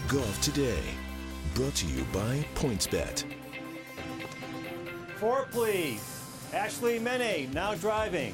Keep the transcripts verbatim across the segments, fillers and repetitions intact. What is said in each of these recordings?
Golf Today, brought to you by PointsBet. Four, please. Ashley Mene, now driving.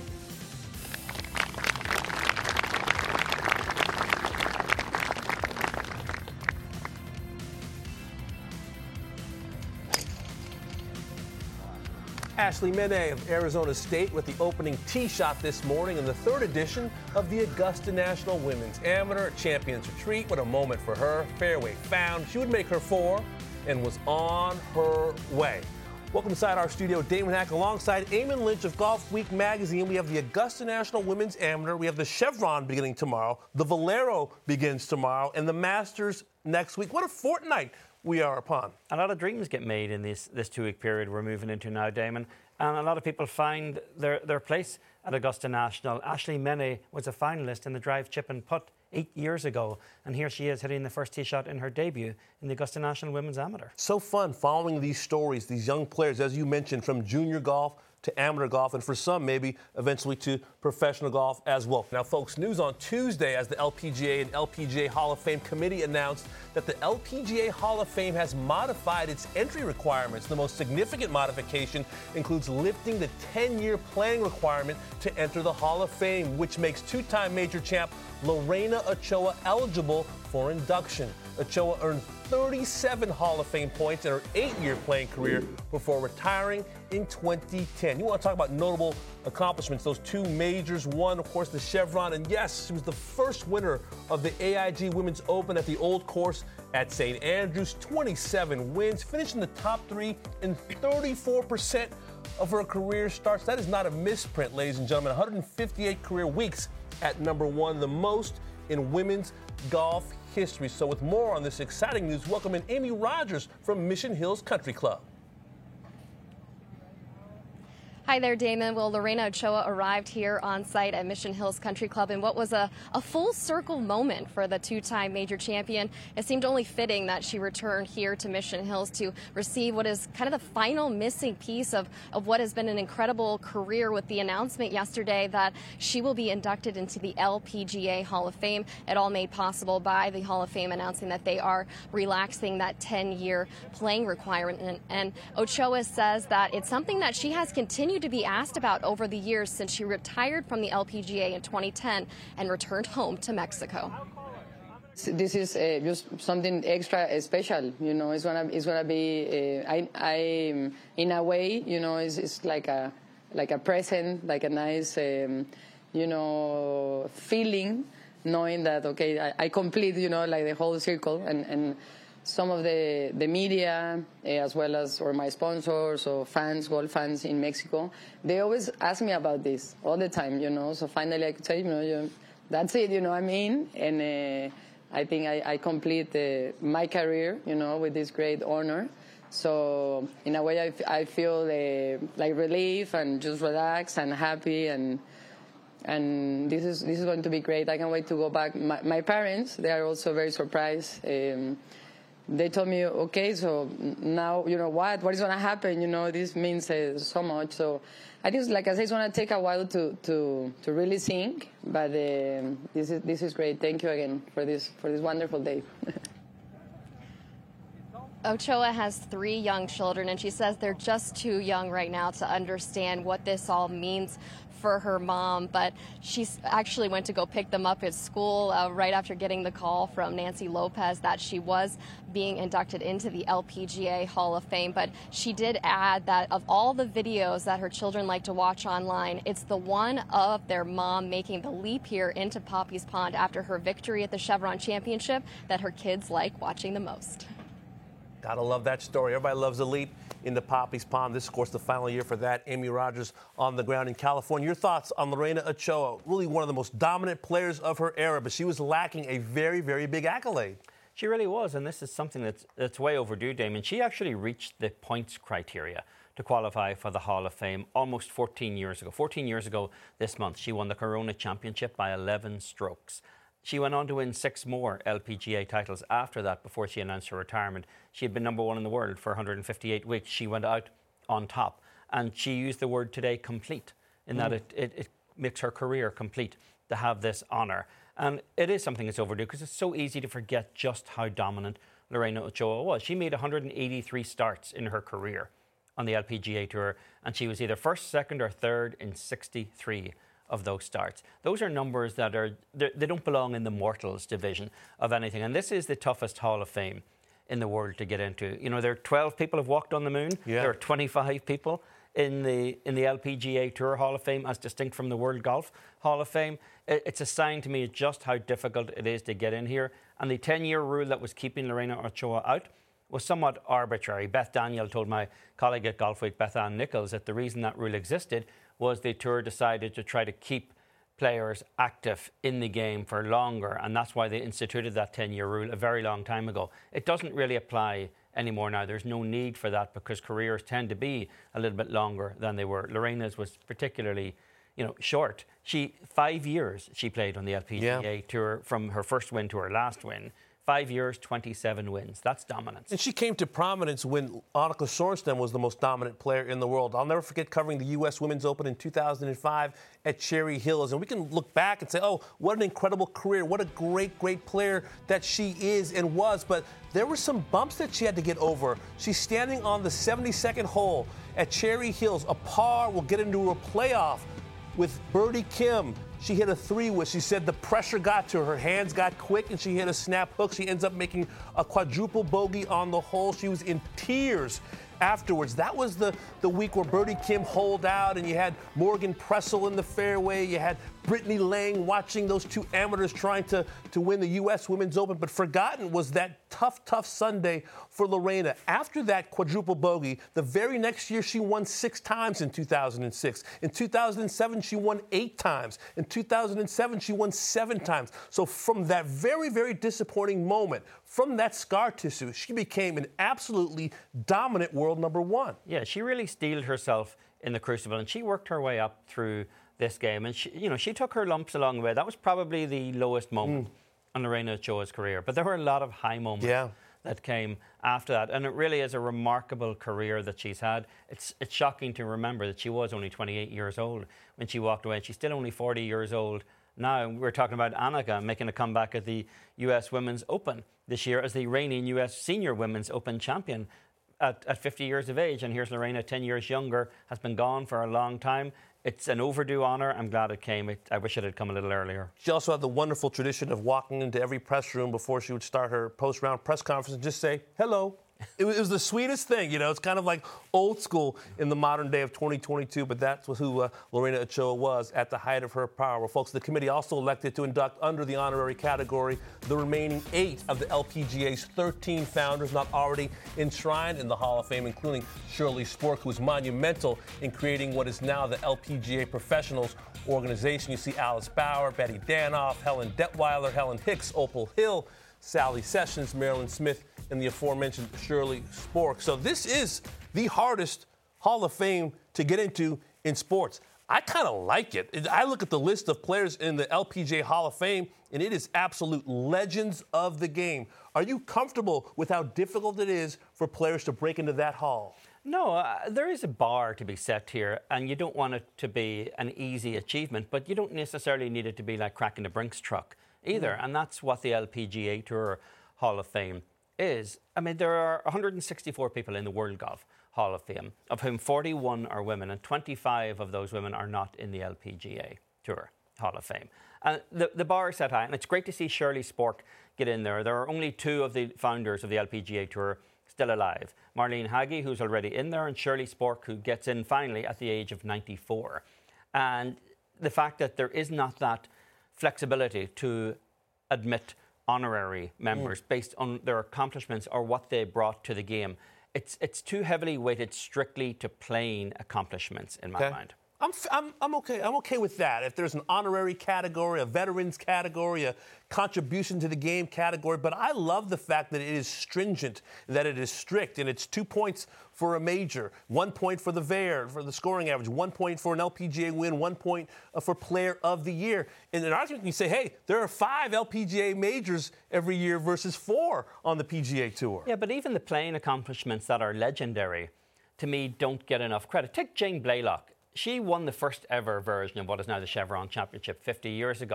Ashley Mene of Arizona State with the opening tee shot this morning in the third edition of the Augusta National Women's Amateur Champions Retreat. What a moment for her. Fairway found. She would make her four and was on her way. Welcome inside our studio, Damon Hack, alongside Eamon Lynch of Golf Week magazine. We have the Augusta National Women's Amateur. We have the Chevron beginning tomorrow. The Valero begins tomorrow, and the Masters next week. What a fortnight we are upon. A lot of dreams get made in this, this two-week period we're moving into now, Damon, and a lot of people find their, their place at Augusta National. Ashley Mene was a finalist in the drive, chip and putt eight years ago, and here she is hitting the first tee shot in her debut in the Augusta National Women's Amateur. So fun following these stories, these young players, as you mentioned, from junior golf to amateur golf, and for some, maybe eventually to professional golf as well. Now, folks, news on Tuesday as the L P G A and L P G A Hall of Fame committee announced that the L P G A Hall of Fame has modified its entry requirements. The most significant modification includes lifting the ten-year playing requirement to enter the Hall of Fame, which makes two-time major champ Lorena Ochoa eligible for induction. Ochoa earned thirty-seven Hall of Fame points in her eight-year playing career before retiring in twenty ten. You want to talk about notable accomplishments, those two majors. One, of course, the Chevron, and yes, she was the first winner of the A I G Women's Open at the Old Course at Saint Andrews. twenty-seven wins, finished in the top three in thirty-four percent of her career starts. That is not a misprint, ladies and gentlemen. one hundred fifty-eight career weeks at number one, the most in women's golf history. So with more on this exciting news, welcome in Amy Rogers from Mission Hills Country Club. Hi there, Damon. Well, Lorena Ochoa arrived here on site at Mission Hills Country Club in what was a, a full circle moment for the two-time major champion. It seemed only fitting that she returned here to Mission Hills to receive what is kind of the final missing piece of, of what has been an incredible career, with the announcement yesterday that she will be inducted into the L P G A Hall of Fame. It all made possible by the Hall of Fame announcing that they are relaxing that ten-year playing requirement. And, and Ochoa says that it's something that she has continued to be asked about over the years since she retired from the L P G A in twenty ten and returned home to Mexico. This is uh, just something extra special, you know. It's gonna, it's gonna be. Uh, I, I, in a way, you know, it's, it's like a, like a present, like a nice, um, you know, feeling, knowing that okay, I, I complete, you know, like the whole circle, and and. Some of the, the media, uh, as well as or my sponsors or fans, golf fans in Mexico, they always ask me about this all the time, you know. So finally I could say, you know, you, that's it, you know what I mean? And uh, I think I, I complete uh, my career, you know, with this great honor. So in a way I, f- I feel uh, like relief and just relaxed and happy, and and this is this is going to be great. I can't wait to go back. My, my parents, they are also very surprised. Um, They told me, okay, so now, you know, what? What is going to happen? You know, this means uh, so much. So I just, like I said, it's going to take a while to, to, to really sink. But uh, this is this is great. Thank you again for this for this wonderful day. Ochoa has three young children, and she says they're just too young right now to understand what this all means for her mom, but she actually went to go pick them up at school uh, right after getting the call from Nancy Lopez that she was being inducted into the L P G A Hall of Fame. But she did add that of all the videos that her children like to watch online, it's the one of their mom making the leap here into Poppy's Pond after her victory at the Chevron Championship that her kids like watching the most. Gotta love that story. Everybody loves a leap into Poppy's Pond. This, of course, the final year for that. Amy Rogers on the ground in California. Your thoughts on Lorena Ochoa, really one of the most dominant players of her era, but she was lacking a very, very big accolade. She really was, and this is something that's, that's way overdue, Damon. She actually reached the points criteria to qualify for the Hall of Fame almost fourteen years ago. fourteen years ago this month, she won the Corona Championship by eleven strokes. She went on to win six more L P G A titles after that before she announced her retirement. She had been number one in the world for one hundred fifty-eight weeks. She went out on top. And she used the word today complete, in mm. that it, it, it makes her career complete to have this honour. And it is something that's overdue because it's so easy to forget just how dominant Lorena Ochoa was. She made one hundred eighty-three starts in her career on the L P G A Tour, and she was either first, second, or third in sixty-three of those starts. Those are numbers that are, they don't belong in the mortals division of anything. And this is the toughest Hall of Fame in the world to get into. You know, there are twelve people have walked on the moon. Yeah. There are twenty-five people in the in the L P G A Tour Hall of Fame, as distinct from the World Golf Hall of Fame. It's a sign to me just how difficult it is to get in here. And the ten-year rule that was keeping Lorena Ochoa out was somewhat arbitrary. Beth Daniel told my colleague at Golf Week, Beth Ann Nichols, that the reason that rule existed was the Tour decided to try to keep players active in the game for longer, and that's why they instituted that ten-year rule a very long time ago. It doesn't really apply anymore now. There's no need for that because careers tend to be a little bit longer than they were. Lorena's was particularly, you know, short. She five years she played on the L P G A yeah. Tour from her first win to her last win. Five years, twenty-seven wins. That's dominance. And she came to prominence when Annika Sorenstam was the most dominant player in the world. I'll never forget covering the U S Women's Open in two thousand five at Cherry Hills. And we can look back and say, oh, what an incredible career. What a great, great player that she is and was. But there were some bumps that she had to get over. She's standing on the seventy-second hole at Cherry Hills. A par will get into a playoff with Birdie Kim. She hit a three wood. She said the pressure got to her. Her hands got quick, and she hit a snap hook. She ends up making a quadruple bogey on the hole. She was in tears afterwards. That was the, the week where Birdie Kim holed out, and you had Morgan Pressel in the fairway. You had Brittany Lang watching those two amateurs trying to, to win the U S Women's Open. But forgotten was that tough, tough Sunday for Lorena. After that quadruple bogey, the very next year she won six times in two thousand six. In two thousand seven, she won eight times. In two thousand seven, she won seven times. So from that very, very disappointing moment, from that scar tissue, she became an absolutely dominant world number one. Yeah, she really steeled herself in the crucible, and she worked her way up through this game. And, she, you know, she took her lumps along the way. That was probably the lowest moment mm. on Lorena Ochoa's career. But there were a lot of high moments yeah. that came after that. And it really is a remarkable career that she's had. It's, it's shocking to remember that she was only twenty-eight years old when she walked away. And she's still only forty years old now. We're talking about Annika making a comeback at the U S Women's Open this year as the reigning U S Senior Women's Open champion at, at fifty years of age. And here's Lorena, ten years younger, has been gone for a long time. It's an overdue honour. I'm glad it came. It, I wish it had come a little earlier. She also had the wonderful tradition of walking into every press room before she would start her post-round press conference and just say, hello. It was, it was the sweetest thing, you know. It's kind of like old school in the modern day of twenty twenty-two, but that's who uh, Lorena Ochoa was at the height of her power. Well, folks, the committee also elected to induct under the honorary category the remaining eight of the L P G A's thirteen founders not already enshrined in the Hall of Fame, including Shirley Spork, who was monumental in creating what is now the L P G A Professionals organization. You see Alice Bauer, Betty Danoff, Helen Detweiler, Helen Hicks, Opal Hill, Sally Sessions, Marilyn Smith, and the aforementioned Shirley Spork. So this is the hardest Hall of Fame to get into in sports. I kind of like it. I look at the list of players in the L P G A Hall of Fame, and it is absolute legends of the game. Are you comfortable with how difficult it is for players to break into that hall? No, uh, there is a bar to be set here, and you don't want it to be an easy achievement, but you don't necessarily need it to be like cracking the Brinks truck either, mm. and that's what the L P G A Tour Hall of Fame is. I mean, there are one hundred sixty-four people in the World Golf Hall of Fame, of whom forty-one are women, and twenty-five of those women are not in the L P G A Tour Hall of Fame. And the, the bar is set high, and it's great to see Shirley Spork get in there. There are only two of the founders of the L P G A Tour still alive. Marlene Hagge, who's already in there, and Shirley Spork, who gets in finally at the age of ninety-four. And the fact that there is not that flexibility to admit honorary members mm. based on their accomplishments or what they brought to the game. It's it's too heavily weighted strictly to playing accomplishments in my okay. mind. I'm, I'm, I'm okay. I'm okay with that. If there's an honorary category, a veterans category, a contribution to the game category, but I love the fact that it is stringent, that it is strict, and it's two points for a major, one point for the V A R, for the scoring average, one point for an L P G A win, one point for Player of the Year. In an argument, you say, hey, there are five L P G A majors every year versus four on the P G A Tour. Yeah, but even the playing accomplishments that are legendary, to me, don't get enough credit. Take Jane Blaylock. She won the first ever version of what is now the Chevron Championship fifty years ago.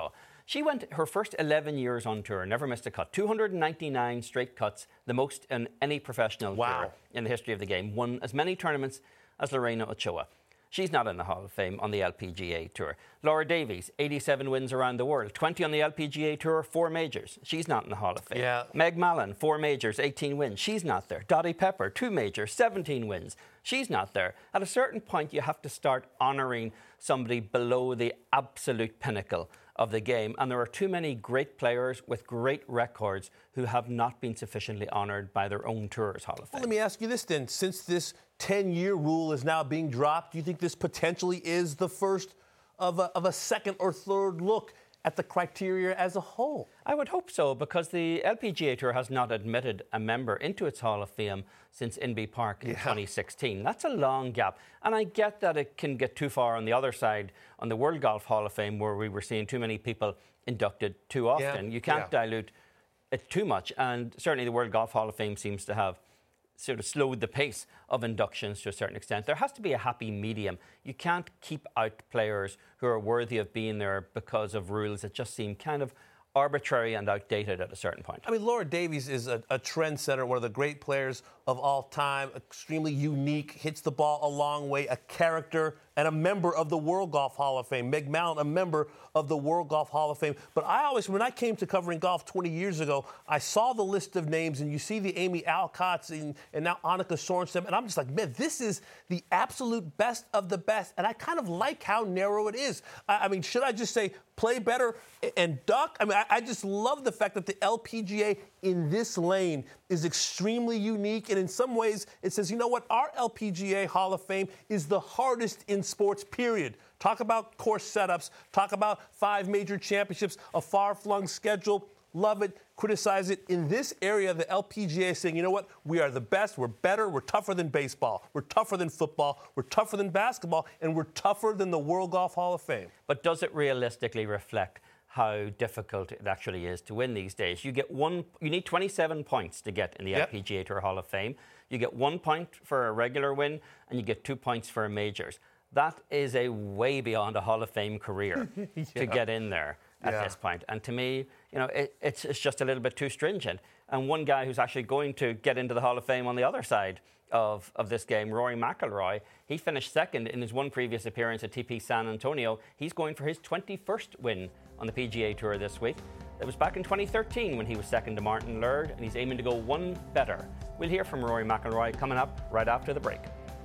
She went her first eleven years on tour, never missed a cut. two hundred ninety-nine straight cuts, the most in any professional wow. tour in the history of the game. Won as many tournaments as Lorena Ochoa. She's not in the Hall of Fame on the L P G A Tour. Laura Davies, eighty-seven wins around the world, twenty on the L P G A Tour, four majors. She's not in the Hall of Fame. Yeah. Meg Mallon, four majors, eighteen wins. She's not there. Dottie Pepper, two majors, seventeen wins. She's not there. At a certain point, you have to start honouring somebody below the absolute pinnacle of the game. And there are too many great players with great records who have not been sufficiently honoured by their own Tours Hall of Fame. Well, let me ask you this then. Since this ten-year rule is now being dropped, do you think this potentially is the first of a, of a second or third look at the criteria as a whole? I would hope so, because the L P G A Tour has not admitted a member into its Hall of Fame since Inbee Park in yeah. twenty sixteen. That's a long gap. And I get that it can get too far on the other side, on the World Golf Hall of Fame, where we were seeing too many people inducted too often. Yeah. You can't yeah. dilute it too much. And certainly the World Golf Hall of Fame seems to have sort of slowed the pace of inductions to a certain extent. There has to be a happy medium. You can't keep out players who are worthy of being there because of rules that just seem kind of arbitrary and outdated at a certain point. I mean, Laura Davies is a, a trendsetter, one of the great players of all time, extremely unique, hits the ball a long way, a character, and a member of the World Golf Hall of Fame. Meg Mallon, a member of the World Golf Hall of Fame. But I always, when I came to covering golf twenty years ago, I saw the list of names, and you see the Amy Alcotts and, and now Annika Sorenstam, and I'm just like, man, this is the absolute best of the best. And I kind of like how narrow it is. I, I mean, should I just say play better and duck? I mean, I, I just love the fact that the L P G A in this lane is extremely unique, and in some ways it says, you know what, our L P G A Hall of Fame is the hardest in sports, period. Talk about course setups, talk about five major championships, a far-flung schedule. Love it, criticize it. In this area, the L P G A is saying, you know what, we are the best, we're better, we're tougher than baseball, we're tougher than football, we're tougher than basketball, and we're tougher than the World Golf Hall of Fame. But does it realistically reflect how difficult it actually is to win these days? You get one, you need twenty-seven points to get in the yep. L P G A Tour Hall of Fame. You get one point for a regular win, and you get two points for a majors. That is a way beyond a Hall of Fame career yeah. to get in there at yeah. this point. And to me, you know, it, it's, it's just a little bit too stringent. And one guy who's actually going to get into the Hall of Fame on the other side of, of this game, Rory McIlroy, he finished second in his one previous appearance at T P San Antonio. He's going for his twenty-first win on the P G A Tour this week. It was back in twenty thirteen when he was second to Martin Laird, and he's aiming to go one better. We'll hear from Rory McIlroy coming up right after the break.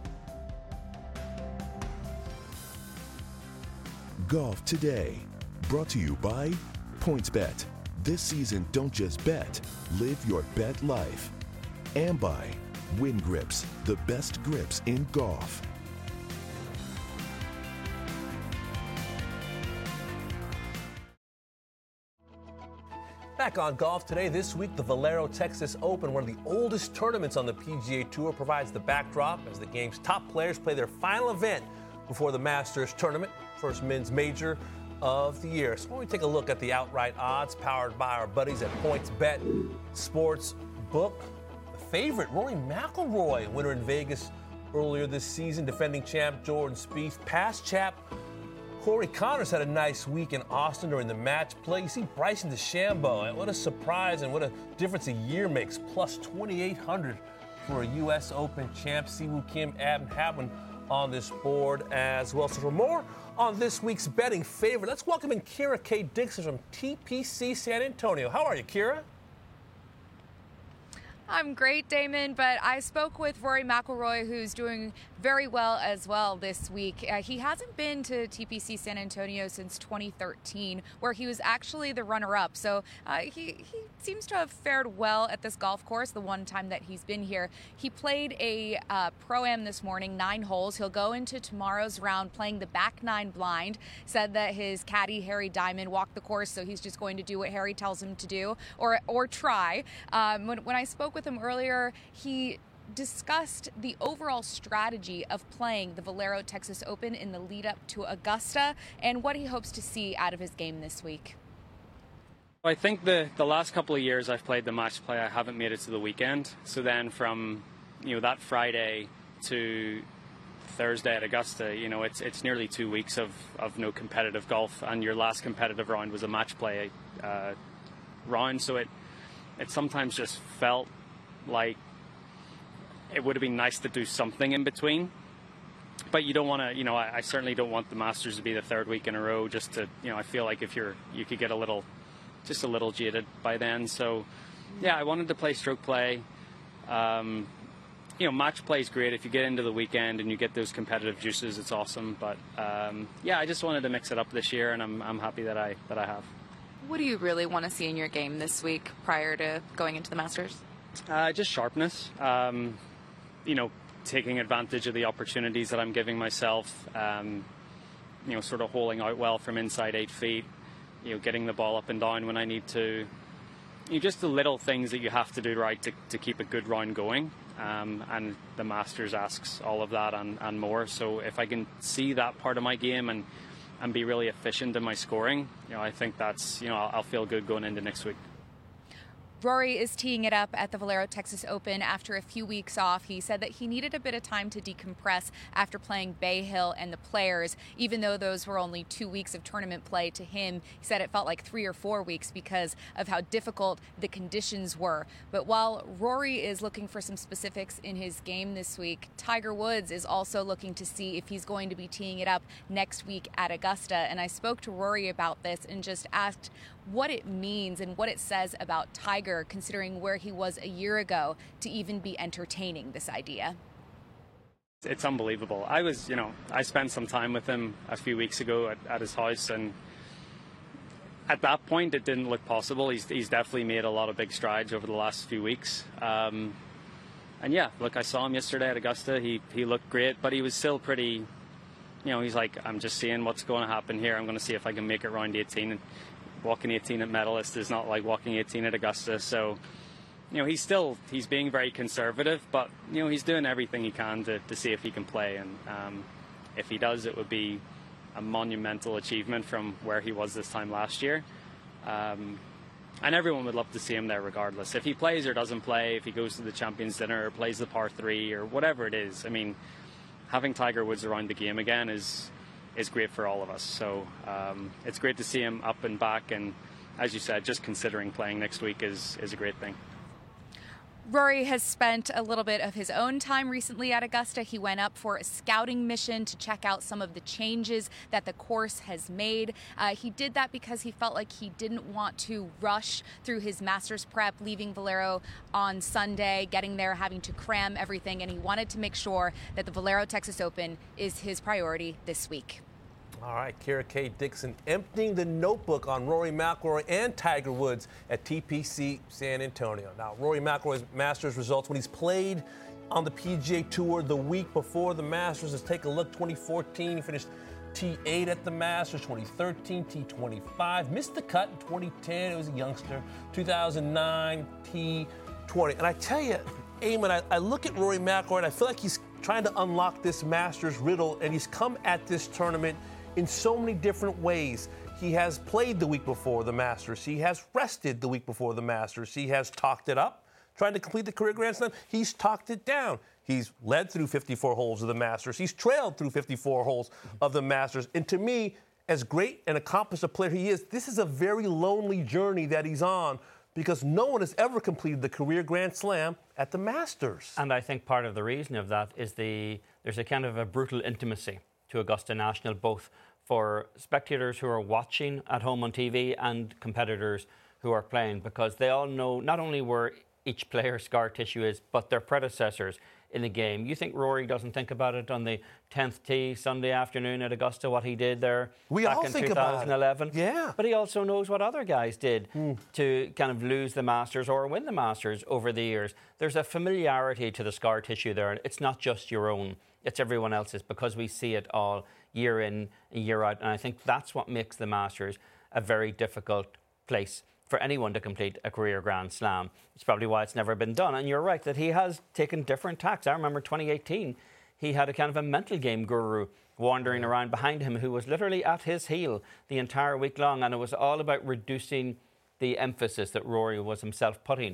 Golf Today, brought to you by PointsBet. This season, don't just bet, live your bet life. And by Win Grips, the best grips in golf. Back on Golf Today, this week, the Valero Texas Open, one of the oldest tournaments on the P G A Tour, provides the backdrop as the game's top players play their final event before the Masters tournament, first men's major of the year. So when we take a look at the outright odds powered by our buddies at PointsBet Sports Book, the favorite, Rory McIlroy, winner in Vegas earlier this season, defending champ Jordan Spieth, past champ Corey Connors had a nice week in Austin during the match play. You see Bryson DeChambeau, what a surprise and what a difference a year makes, plus twenty-eight hundred for a U S Open champ. Siwoo Kim, Adam Hadwin on this board as well. So for more on this week's betting favorite, let's welcome in Kira K. Dixon from T P C San Antonio. How are you, Kira? I'm great, Damon, but I spoke with Rory McIlroy, who's doing very well as well this week. Uh, he hasn't been to T P C San Antonio since twenty thirteen, where he was actually the runner-up. So uh, he, he seems to have fared well at this golf course the one time that he's been here. He played a uh, Pro-Am this morning, nine holes. He'll go into tomorrow's round playing the back nine blind. Said that his caddy, Harry Diamond, walked the course, so he's just going to do what Harry tells him to do, or, or try. Um, when, when I spoke with him earlier, he discussed the overall strategy of playing the Valero Texas Open in the lead up to Augusta and what he hopes to see out of his game this week. I think the, the last couple of years I've played the match play, I haven't made it to the weekend. So then from, you know, that Friday to Thursday at Augusta, you know, it's it's nearly two weeks of, of no competitive golf, and your last competitive round was a match play uh, round, so it it sometimes just felt like it would have been nice to do something in between. But you don't want to, you know, I, I certainly don't want the Masters to be the third week in a row, just to, you know, I feel like if you're, you could get a little, just a little jaded by then. So, yeah, I wanted to play stroke play. Um, you know, match play is great. If you get into the weekend and you get those competitive juices, it's awesome. But, um, yeah, I just wanted to mix it up this year, and I'm, I'm happy that I, that I have. What do you really want to see in your game this week prior to going into the Masters? Uh, just sharpness. Um, you know, taking advantage of the opportunities that I'm giving myself, um, you know, sort of holing out well from inside eight feet, you know, getting the ball up and down when I need to. You know, just the little things that you have to do right to, to keep a good round going. Um, and the Masters asks all of that and, and more. So if I can see that part of my game and, and be really efficient in my scoring, you know, I think that's, you know, I'll, I'll feel good going into next week. Rory is teeing it up at the Valero Texas Open after a few weeks off. He said that he needed a bit of time to decompress after playing Bay Hill and the Players, even though those were only two weeks of tournament play to him. He said it felt like three or four weeks because of how difficult the conditions were. But while Rory is looking for some specifics in his game this week, Tiger Woods is also looking to see if he's going to be teeing it up next week at Augusta. And I spoke to Rory about this and just asked what it means and what it says about Tiger, considering where he was a year ago, to even be entertaining this idea. It's unbelievable. I was, you know, I spent some time with him a few weeks ago at, at his house, and at that point it didn't look possible. He's, he's definitely made a lot of big strides over the last few weeks. Um, and yeah, look, I saw him yesterday at Augusta. He, he looked great, but he was still pretty, you know, he's like, I'm just seeing what's going to happen here. I'm going to see if I can make it round eighteen. And walking eighteen at Medalist is not like walking eighteen at Augusta. So, you know, he's still, he's being very conservative, but, you know, he's doing everything he can to, to see if he can play. And um, if he does, it would be a monumental achievement from where he was this time last year. Um, and everyone would love to see him there regardless. If he plays or doesn't play, if he goes to the Champions Dinner or plays the par three or whatever it is, I mean, having Tiger Woods around the game again is is great for all of us. So um, it's great to see him up and back, and as you said, just considering playing next week is, is a great thing. Rory has spent a little bit of his own time recently at Augusta. He went up for a scouting mission to check out some of the changes that the course has made. Uh, he did that because he felt like he didn't want to rush through his Masters prep, leaving Valero on Sunday, getting there, having to cram everything, and he wanted to make sure that the Valero Texas Open is his priority this week. All right, Kara K. Dixon emptying the notebook on Rory McIlroy and Tiger Woods at T P C San Antonio. Now, Rory McIlroy's Masters results when he's played on the P G A Tour the week before the Masters. Let's take a look. twenty fourteen, he finished T eight at the Masters. twenty thirteen, T twenty-five. Missed the cut in twenty ten. It was a youngster. two thousand nine, T twenty. And I tell you, Eamon, I, I look at Rory McIlroy and I feel like he's trying to unlock this Masters riddle, and he's come at this tournament in so many different ways. He has played the week before the Masters. He has rested the week before the Masters. He has talked it up, trying to complete the career Grand Slam. He's talked it down. He's led through fifty-four holes of the Masters. He's trailed through fifty-four holes of the Masters. And to me, as great and accomplished a player he is, this is a very lonely journey that he's on, because no one has ever completed the career Grand Slam at the Masters. And I think part of the reason of that is the there's a kind of a brutal intimacy to Augusta National, both for spectators who are watching at home on T V and competitors who are playing, because they all know not only where each player's scar tissue is, but their predecessors in the game. You think Rory doesn't think about it on the tenth tee Sunday afternoon at Augusta, what he did there we back all in think twenty eleven? About it. Yeah. But he also knows what other guys did mm. to kind of lose the Masters or win the Masters over the years. There's a familiarity to the scar tissue there. It's not just your own, it's everyone else's, because we see it all year in and year out. And I think that's what makes the Masters a very difficult place for anyone to complete a career Grand Slam. It's probably why it's never been done. And you're right that he has taken different tacks. I remember twenty eighteen, he had a kind of a mental game guru wandering around behind him who was literally at his heel the entire week long. And it was all about reducing the emphasis that Rory was himself putting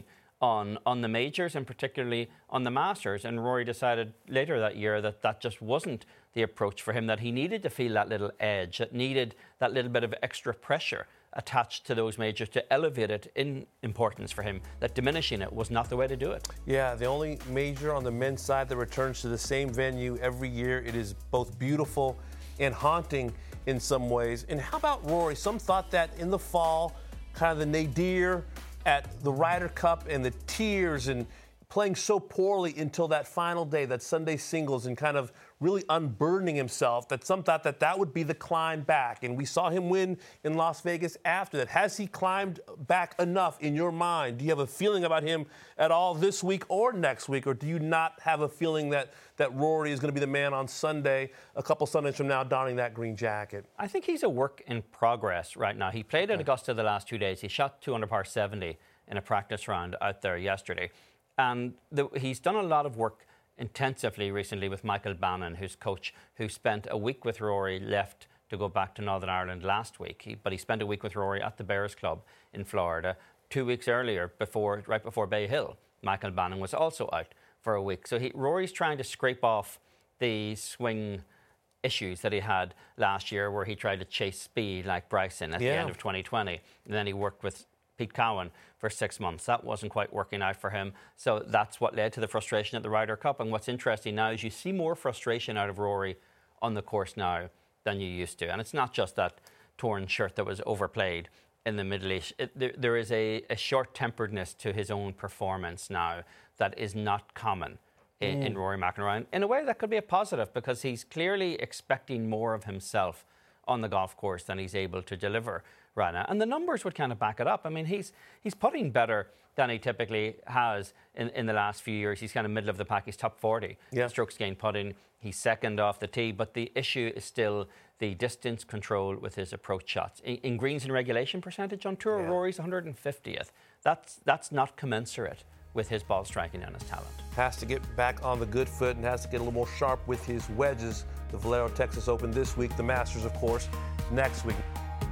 on, on the majors and particularly on the Masters. And Rory decided later that year that that just wasn't the approach for him, that he needed to feel that little edge, that needed that little bit of extra pressure attached to those majors to elevate it in importance for him, that diminishing it was not the way to do it. Yeah, the only major on the men's side that returns to the same venue every year. It is both beautiful and haunting in some ways. And how about Rory? Some thought that in the fall, kind of the nadir at the Ryder Cup and the tears and playing so poorly until that final day, that Sunday singles, and kind of really unburdening himself, that some thought that that would be the climb back. And we saw him win in Las Vegas after that. Has he climbed back enough in your mind? Do you have a feeling about him at all this week or next week? Or do you not have a feeling that, that Rory is going to be the man on Sunday, a couple Sundays from now, donning that green jacket? I think he's a work in progress right now. He played at Augusta the last two days. He shot two under par seventy in a practice round out there yesterday. And the, he's done a lot of work intensively recently with Michael Bannon, who's coach, who spent a week with Rory, left to go back to Northern Ireland last week. He, but he spent a week with Rory at the Bears Club in Florida. Two weeks earlier, before right before Bay Hill, Michael Bannon was also out for a week. So he, Rory's trying to scrape off the swing issues that he had last year, where he tried to chase speed like Bryson at yeah. the end of twenty twenty. And then he worked with Pete Cowan for six months. That wasn't quite working out for him. So that's what led to the frustration at the Ryder Cup. And what's interesting now is you see more frustration out of Rory on the course now than you used to. And it's not just that torn shirt that was overplayed in the Middle East. It, there, there is a, a short-temperedness to his own performance now that is not common in, mm. in Rory McIlroy. In a way that could be a positive, because he's clearly expecting more of himself on the golf course than he's able to deliver right now. And the numbers would kind of back it up. I mean, he's he's putting better than he typically has in, in the last few years. He's kind of middle of the pack. He's top forty. Yeah. Strokes gained putting. He's second off the tee. But the issue is still the distance control with his approach shots. In, in greens and regulation percentage on tour, yeah. Rory's one hundred fiftieth. That's, that's not commensurate with his ball striking and his talent. Has to get back on the good foot and has to get a little more sharp with his wedges. The Valero Texas Open this week. The Masters, of course, next week.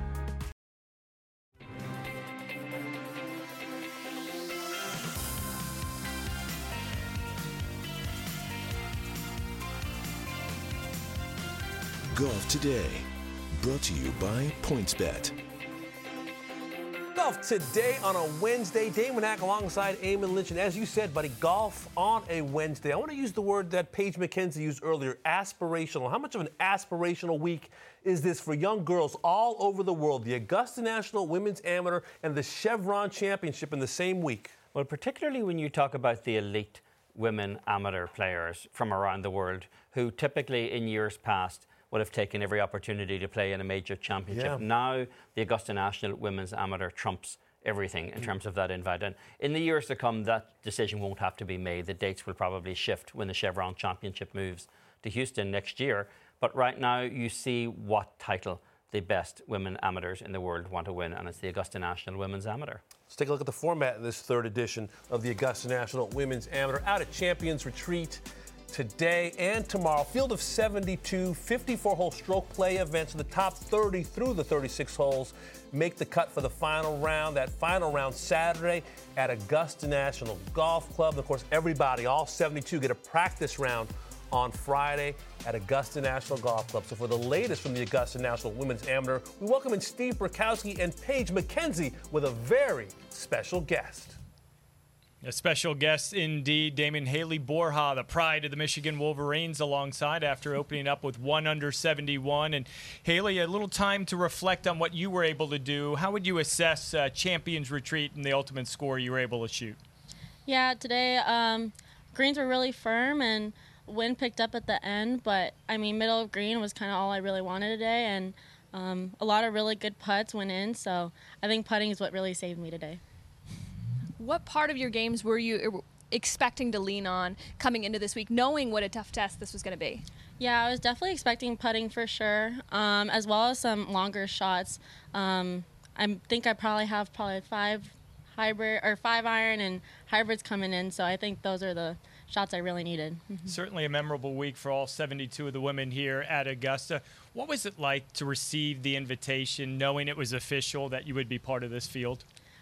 Golf Today, brought to you by PointsBet. Golf Today on a Wednesday. Damon Hack alongside Eamon Lynch. And as you said, buddy, golf on a Wednesday. I want to use the word that Paige McKenzie used earlier, aspirational. How much of an aspirational week is this for young girls all over the world? The Augusta National Women's Amateur and the Chevron Championship in the same week. Well, particularly when you talk about the elite women amateur players from around the world, who typically in years past would have taken every opportunity to play in a major championship. Yeah. Now, the Augusta National Women's Amateur trumps everything in terms of that invite. And in the years to come, that decision won't have to be made. The dates will probably shift when the Chevron Championship moves to Houston next year. But right now, you see what title the best women amateurs in the world want to win, and it's the Augusta National Women's Amateur. Let's take a look at the format in this third edition of the Augusta National Women's Amateur. Out at Champions Retreat today and tomorrow. Field of seventy-two, fifty-four hole stroke play events. The top thirty through the thirty-six holes make the cut for the final round. That final round Saturday at Augusta National Golf Club. And of course, everybody, all seventy-two, get a practice round on Friday at Augusta National Golf Club. So for the latest from the Augusta National Women's Amateur, we welcome in Steve Burkowski and Paige McKenzie with a very special guest. A special guest indeed, Damon Haley Borja, the pride of the Michigan Wolverines, alongside after opening up with one under seventy-one. And Haley, a little time to reflect on what you were able to do. How would you assess uh, Champions Retreat and the ultimate score you were able to shoot? Yeah, today um, greens were really firm and wind picked up at the end. But, I mean, middle of green was kind of all I really wanted today. And um, a lot of really good putts went in. So I think putting is what really saved me today. What part of your games were you expecting to lean on coming into this week, knowing what a tough test this was going to be? Yeah, I was definitely expecting putting for sure, um, as well as some longer shots. Um, I think I probably have probably five hybrid or five iron and hybrids coming in, so I think those are the shots I really needed. Certainly a memorable week for all seventy-two of the women here at Augusta. What was it like to receive the invitation, knowing it was official that you would be part of this field?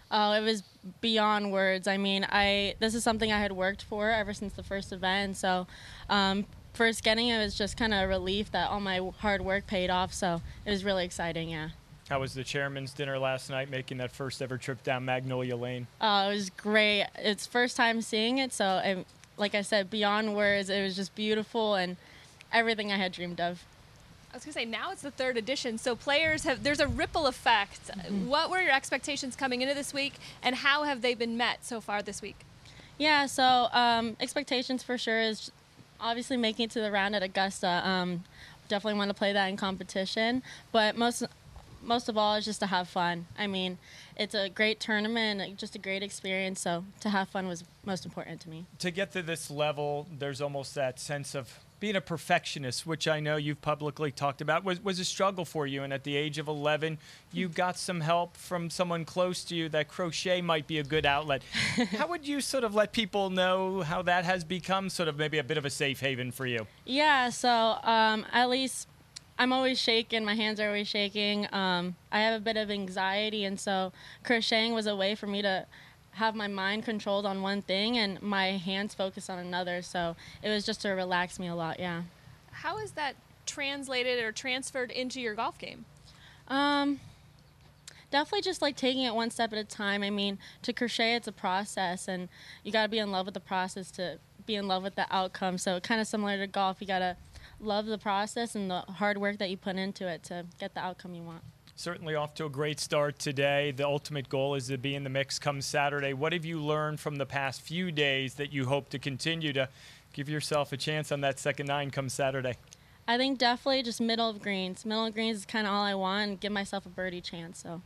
Oh, it was beyond words. I mean, I this is something I had worked for ever since the first event. So um, first getting it was just kind of a relief that all my hard work paid off. So it was really exciting, yeah. How was the chairman's dinner last night, making that first ever trip down Magnolia Lane? Oh, it was great. It's first time seeing it. So it, like I said, beyond words, it was just beautiful and everything I had dreamed of. I was going to say, now it's the third edition, so players have, there's a ripple effect. Mm-hmm. What were your expectations coming into this week, and how have they been met so far this week? Yeah, so um, expectations for sure is obviously making it to the round at Augusta. Um, definitely want to play that in competition, but most most of all is just to have fun. I mean, it's a great tournament, just a great experience, so to have fun was most important to me. To get to this level, there's almost that sense of being a perfectionist, which I know you've publicly talked about, was, was a struggle for you. And at the age of eleven, you got some help from someone close to you that crochet might be a good outlet. How would you sort of let people know how that has become sort of maybe a bit of a safe haven for you? Yeah, so um, at least I'm always shaking. My hands are always shaking. Um, I have a bit of anxiety, and so crocheting was a way for me to have my mind controlled on one thing and my hands focused on another. So it was just to relax me a lot, yeah. How is that translated or transferred into your golf game? Um, definitely just like taking it one step at a time. I mean, to crochet, it's a process, and you got to be in love with the process to be in love with the outcome. So kind of similar to golf, you got to love the process and the hard work that you put into it to get the outcome you want. Certainly off to a great start today. The ultimate goal is to be in the mix come Saturday. What have you learned from the past few days that you hope to continue to give yourself a chance on that second nine come Saturday? I think definitely just middle of greens. Middle of greens is kind of all I want, and give myself a birdie chance. So,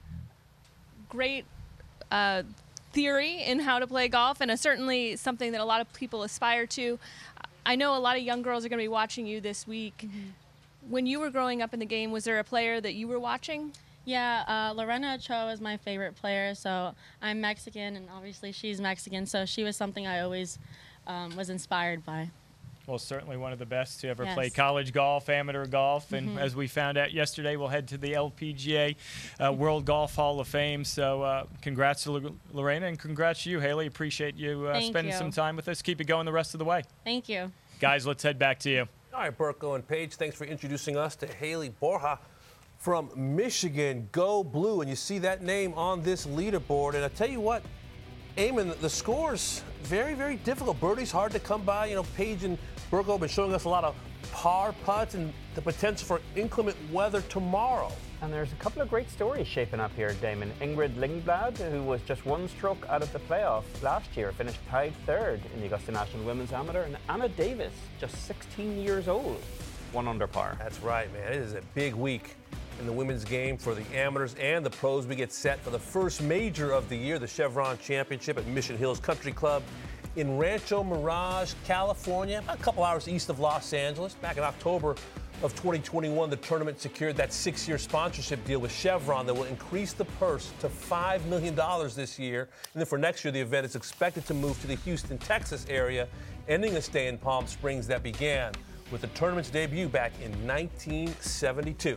great uh, theory in how to play golf, and it's certainly something that a lot of people aspire to. I know a lot of young girls are going to be watching you this week. Mm-hmm. When you were growing up in the game, was there a player that you were watching? Yeah, uh, Lorena Ochoa is my favorite player. So I'm Mexican, and obviously she's Mexican. So she was something I always um, was inspired by. Well, certainly one of the best to ever yes. play college golf, amateur golf. And mm-hmm. as we found out yesterday, we'll head to the L P G A uh, World Golf Hall of Fame. So uh, congrats to L- Lorena, and congrats to you, Haley. Appreciate you uh, spending you. some time with us. Keep it going the rest of the way. Thank you. Guys, let's head back to you. All right, Burko and Paige, thanks for introducing us to Haley Borja from Michigan. Go Blue, and you see that name on this leaderboard. And I tell you what, Eamon, the score's very, very difficult. Birdie's hard to come by. You know, Paige and Burko have been showing us a lot of par putts and the potential for inclement weather tomorrow. And there's a couple of great stories shaping up here, Damon. Ingrid Lindblad, who was just one stroke out of the playoff last year, finished tied third in the Augusta National Women's Amateur. And Anna Davis, just sixteen years old, one under par. That's right, man. It is a big week in the women's game for the amateurs and the pros. We get set for the first major of the year, the Chevron Championship at Mission Hills Country Club in Rancho Mirage, California, about a couple hours east of Los Angeles. Back in October of twenty twenty-one, the tournament secured that six-year sponsorship deal with Chevron that will increase the purse to five million dollars this year. And then for next year, the event is expected to move to the Houston, Texas area, ending a stay in Palm Springs that began with the tournament's debut back in nineteen seventy-two.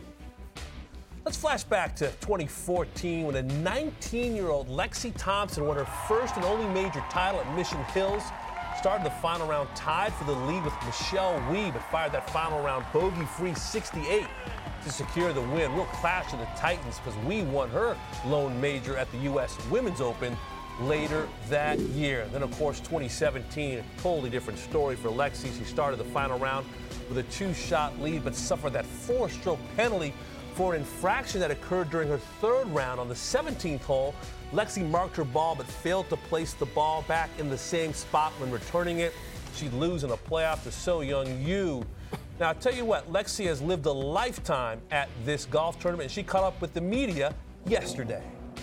Let's flash back to twenty fourteen when a nineteen-year-old Lexi Thompson won her first and only major title at Mission Hills. Started the final round tied for the lead with Michelle Wie, but fired that final round bogey-free sixty-eight to secure the win. Real clash of the Titans because Wie won her lone major at the U S Women's Open later that year. Then, of course, twenty seventeen, a totally different story for Lexi. She started the final round with a two-shot lead, but suffered that four-stroke penalty for an infraction that occurred during her third round on the seventeenth hole. Lexi marked her ball but failed to place the ball back in the same spot when returning it. She'd lose in a playoff to So Young Yu. Now, I'll tell you what, Lexi has lived a lifetime at this golf tournament, and she caught up with the media yesterday.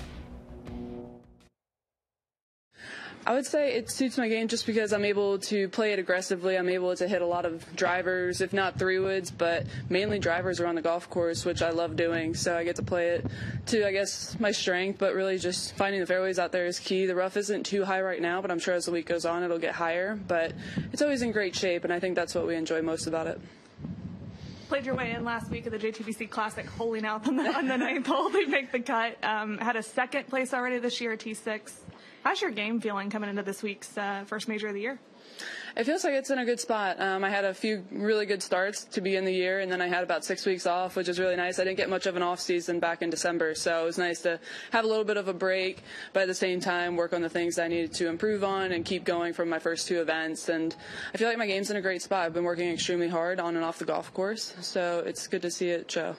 I would say it suits my game just because I'm able to play it aggressively. I'm able to hit a lot of drivers, if not three woods, but mainly drivers around the golf course, which I love doing. So I get to play it to, I guess, my strength, but really just finding the fairways out there is key. The rough isn't too high right now, but I'm sure as the week goes on, it'll get higher. But it's always in great shape, and I think that's what we enjoy most about it. played your way in last week at the J T B C Classic, holding out on the, on the ninth hole to make the cut. Um, had a second place already this year at T six. How's your game feeling coming into this week's uh, first major of the year? It feels like it's in a good spot. Um, I had a few really good starts to begin the year, and then I had about six weeks off, which is really nice. I didn't get much of an off season back in December, so it was nice to have a little bit of a break, but at the same time work on the things I needed to improve on and keep going from my first two events. And I feel like my game's in a great spot. I've been working extremely hard on and off the golf course, so it's good to see it show.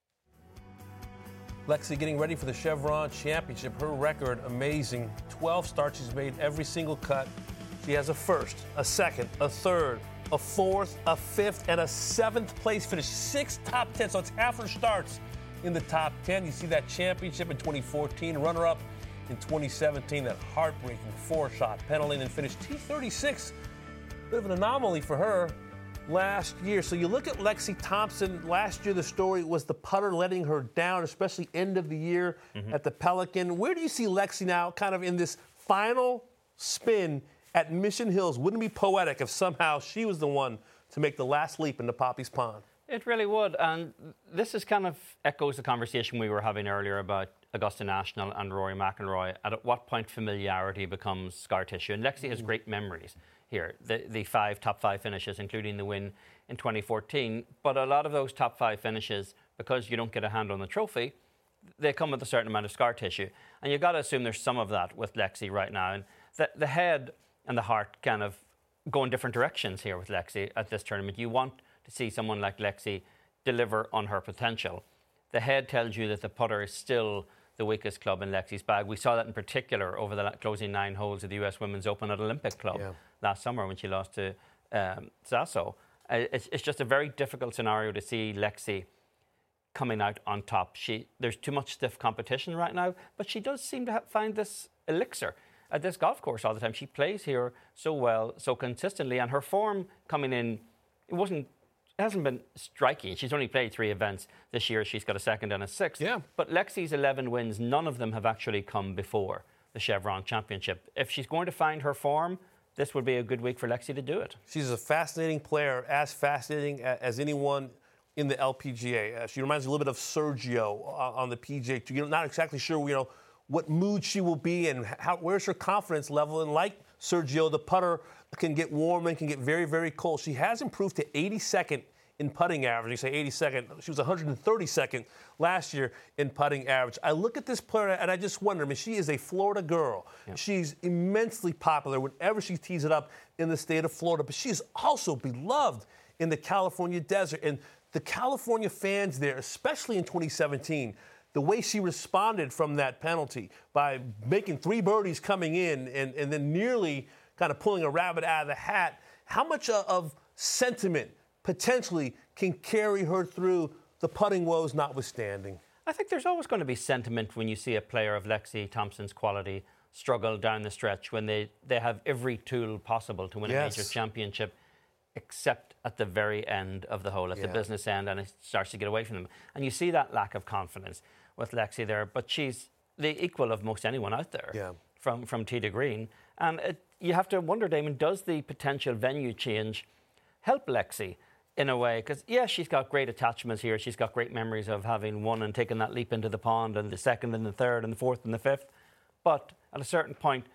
Lexi getting ready for the Chevron Championship. Her record, amazing. twelve starts. She's made every single cut. She has a first, a second, a third, a fourth, a fifth, and a seventh place finish. Six top ten, so it's half her starts in the top ten. You see that championship in twenty fourteen, runner-up in twenty seventeen, that heartbreaking four-shot penalty, and finished T thirty-six. Bit of an anomaly for her last year. So you look at Lexi Thompson. Last year, the story was the putter letting her down, especially end of the year mm-hmm. at the Pelican. Where do you see Lexi now kind of in this final spin at Mission Hills? Wouldn't it be poetic if somehow she was the one to make the last leap into Poppy's Pond? It really would. And this is kind of echoes the conversation we were having earlier about Augusta National and Rory McIlroy. At what point familiarity becomes scar tissue. And Lexi has great memories here. The, the five top five finishes, including the win in twenty fourteen. But a lot of those top five finishes, because you don't get a hand on the trophy, they come with a certain amount of scar tissue. And you've got to assume there's some of that with Lexi right now. And the, the head and the heart kind of go in different directions here with Lexi at this tournament. You want to see someone like Lexi deliver on her potential. The head tells you that the putter is still the weakest club in Lexi's bag. We saw that in particular over the closing nine holes of the U S Women's Open at Olympic Club yeah. last summer when she lost to um, Sasso. Uh, it's, it's just a very difficult scenario to see Lexi coming out on top. She There's too much stiff competition right now, but she does seem to have, find this elixir at this golf course all the time. She plays here so well, so consistently, and her form coming in, it wasn't, it hasn't been striking. She's only played three events this year. She's got a second and a sixth. Yeah. But Lexi's eleven wins, none of them have actually come before the Chevron Championship. If she's going to find her form, this would be a good week for Lexi to do it. She's a fascinating player, as fascinating as anyone in the L P G A. Uh, she reminds me a little bit of Sergio uh, on the P G A. You're not exactly sure, you know, what mood she will be and how, where's her confidence level. And like Sergio, the putter can get warm and can get very, very cold. She has improved to eighty-second in putting average. You say eighty-second. She was one hundred thirty-second last year in putting average. I look at this player and I just wonder, I mean, she is a Florida girl. Yeah. She's immensely popular whenever she tees it up in the state of Florida, but she is also beloved in the California desert. And the California fans there, especially in twenty seventeen, the way she responded from that penalty by making three birdies coming in and, and then nearly kind of pulling a rabbit out of the hat, how much of sentiment potentially can carry her through, the putting woes notwithstanding? I think there's always going to be sentiment when you see a player of Lexi Thompson's quality struggle down the stretch when they, they have every tool possible to win yes. a major championship, except at the very end of the hole, at yeah. the business end, and it starts to get away from them. And you see that lack of confidence with Lexi there, but she's the equal of most anyone out there yeah. from, from tee to green. And it, you have to wonder, Damon, does the potential venue change help Lexi in a way? Because, yes, she's got great attachments here. She's got great memories of having won and taken that leap into the pond and the second and the third and the fourth and the fifth. But at a certain point,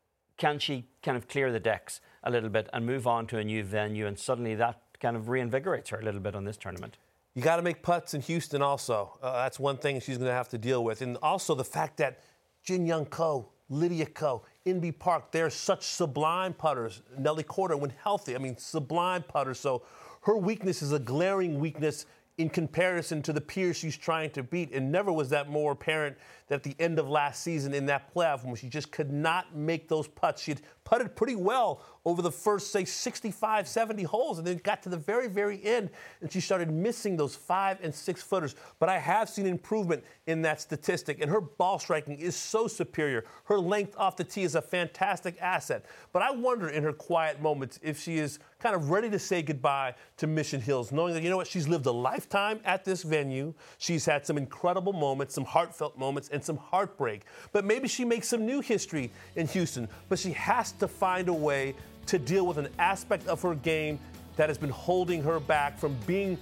can she kind of clear the decks a little bit and move on to a new venue, and suddenly that kind of reinvigorates her a little bit on this tournament? You got to make putts in Houston also. Uh, that's one thing she's going to have to deal with. And also the fact that Jin Young Ko, Lydia Ko, Inbee Park, they're such sublime putters. Nelly Korda, when healthy, I mean, sublime putters. So her weakness is a glaring weakness in comparison to the peers she's trying to beat. And never was that more apparent than at the end of last season in that playoff when she just could not make those putts. She had putted pretty well over the first, say, sixty-five, seventy holes, and then got to the very, very end, and she started missing those five and six footers. But I have seen improvement in that statistic, and her ball striking is so superior. Her length off the tee is a fantastic asset. But I wonder in her quiet moments if she is kind of ready to say goodbye to Mission Hills, knowing that, you know what, she's lived a lifetime at this venue. She's had some incredible moments, some heartfelt moments, and some heartbreak. But maybe she makes some new history in Houston. But she has to find a way to deal with an aspect of her game that has been holding her back from being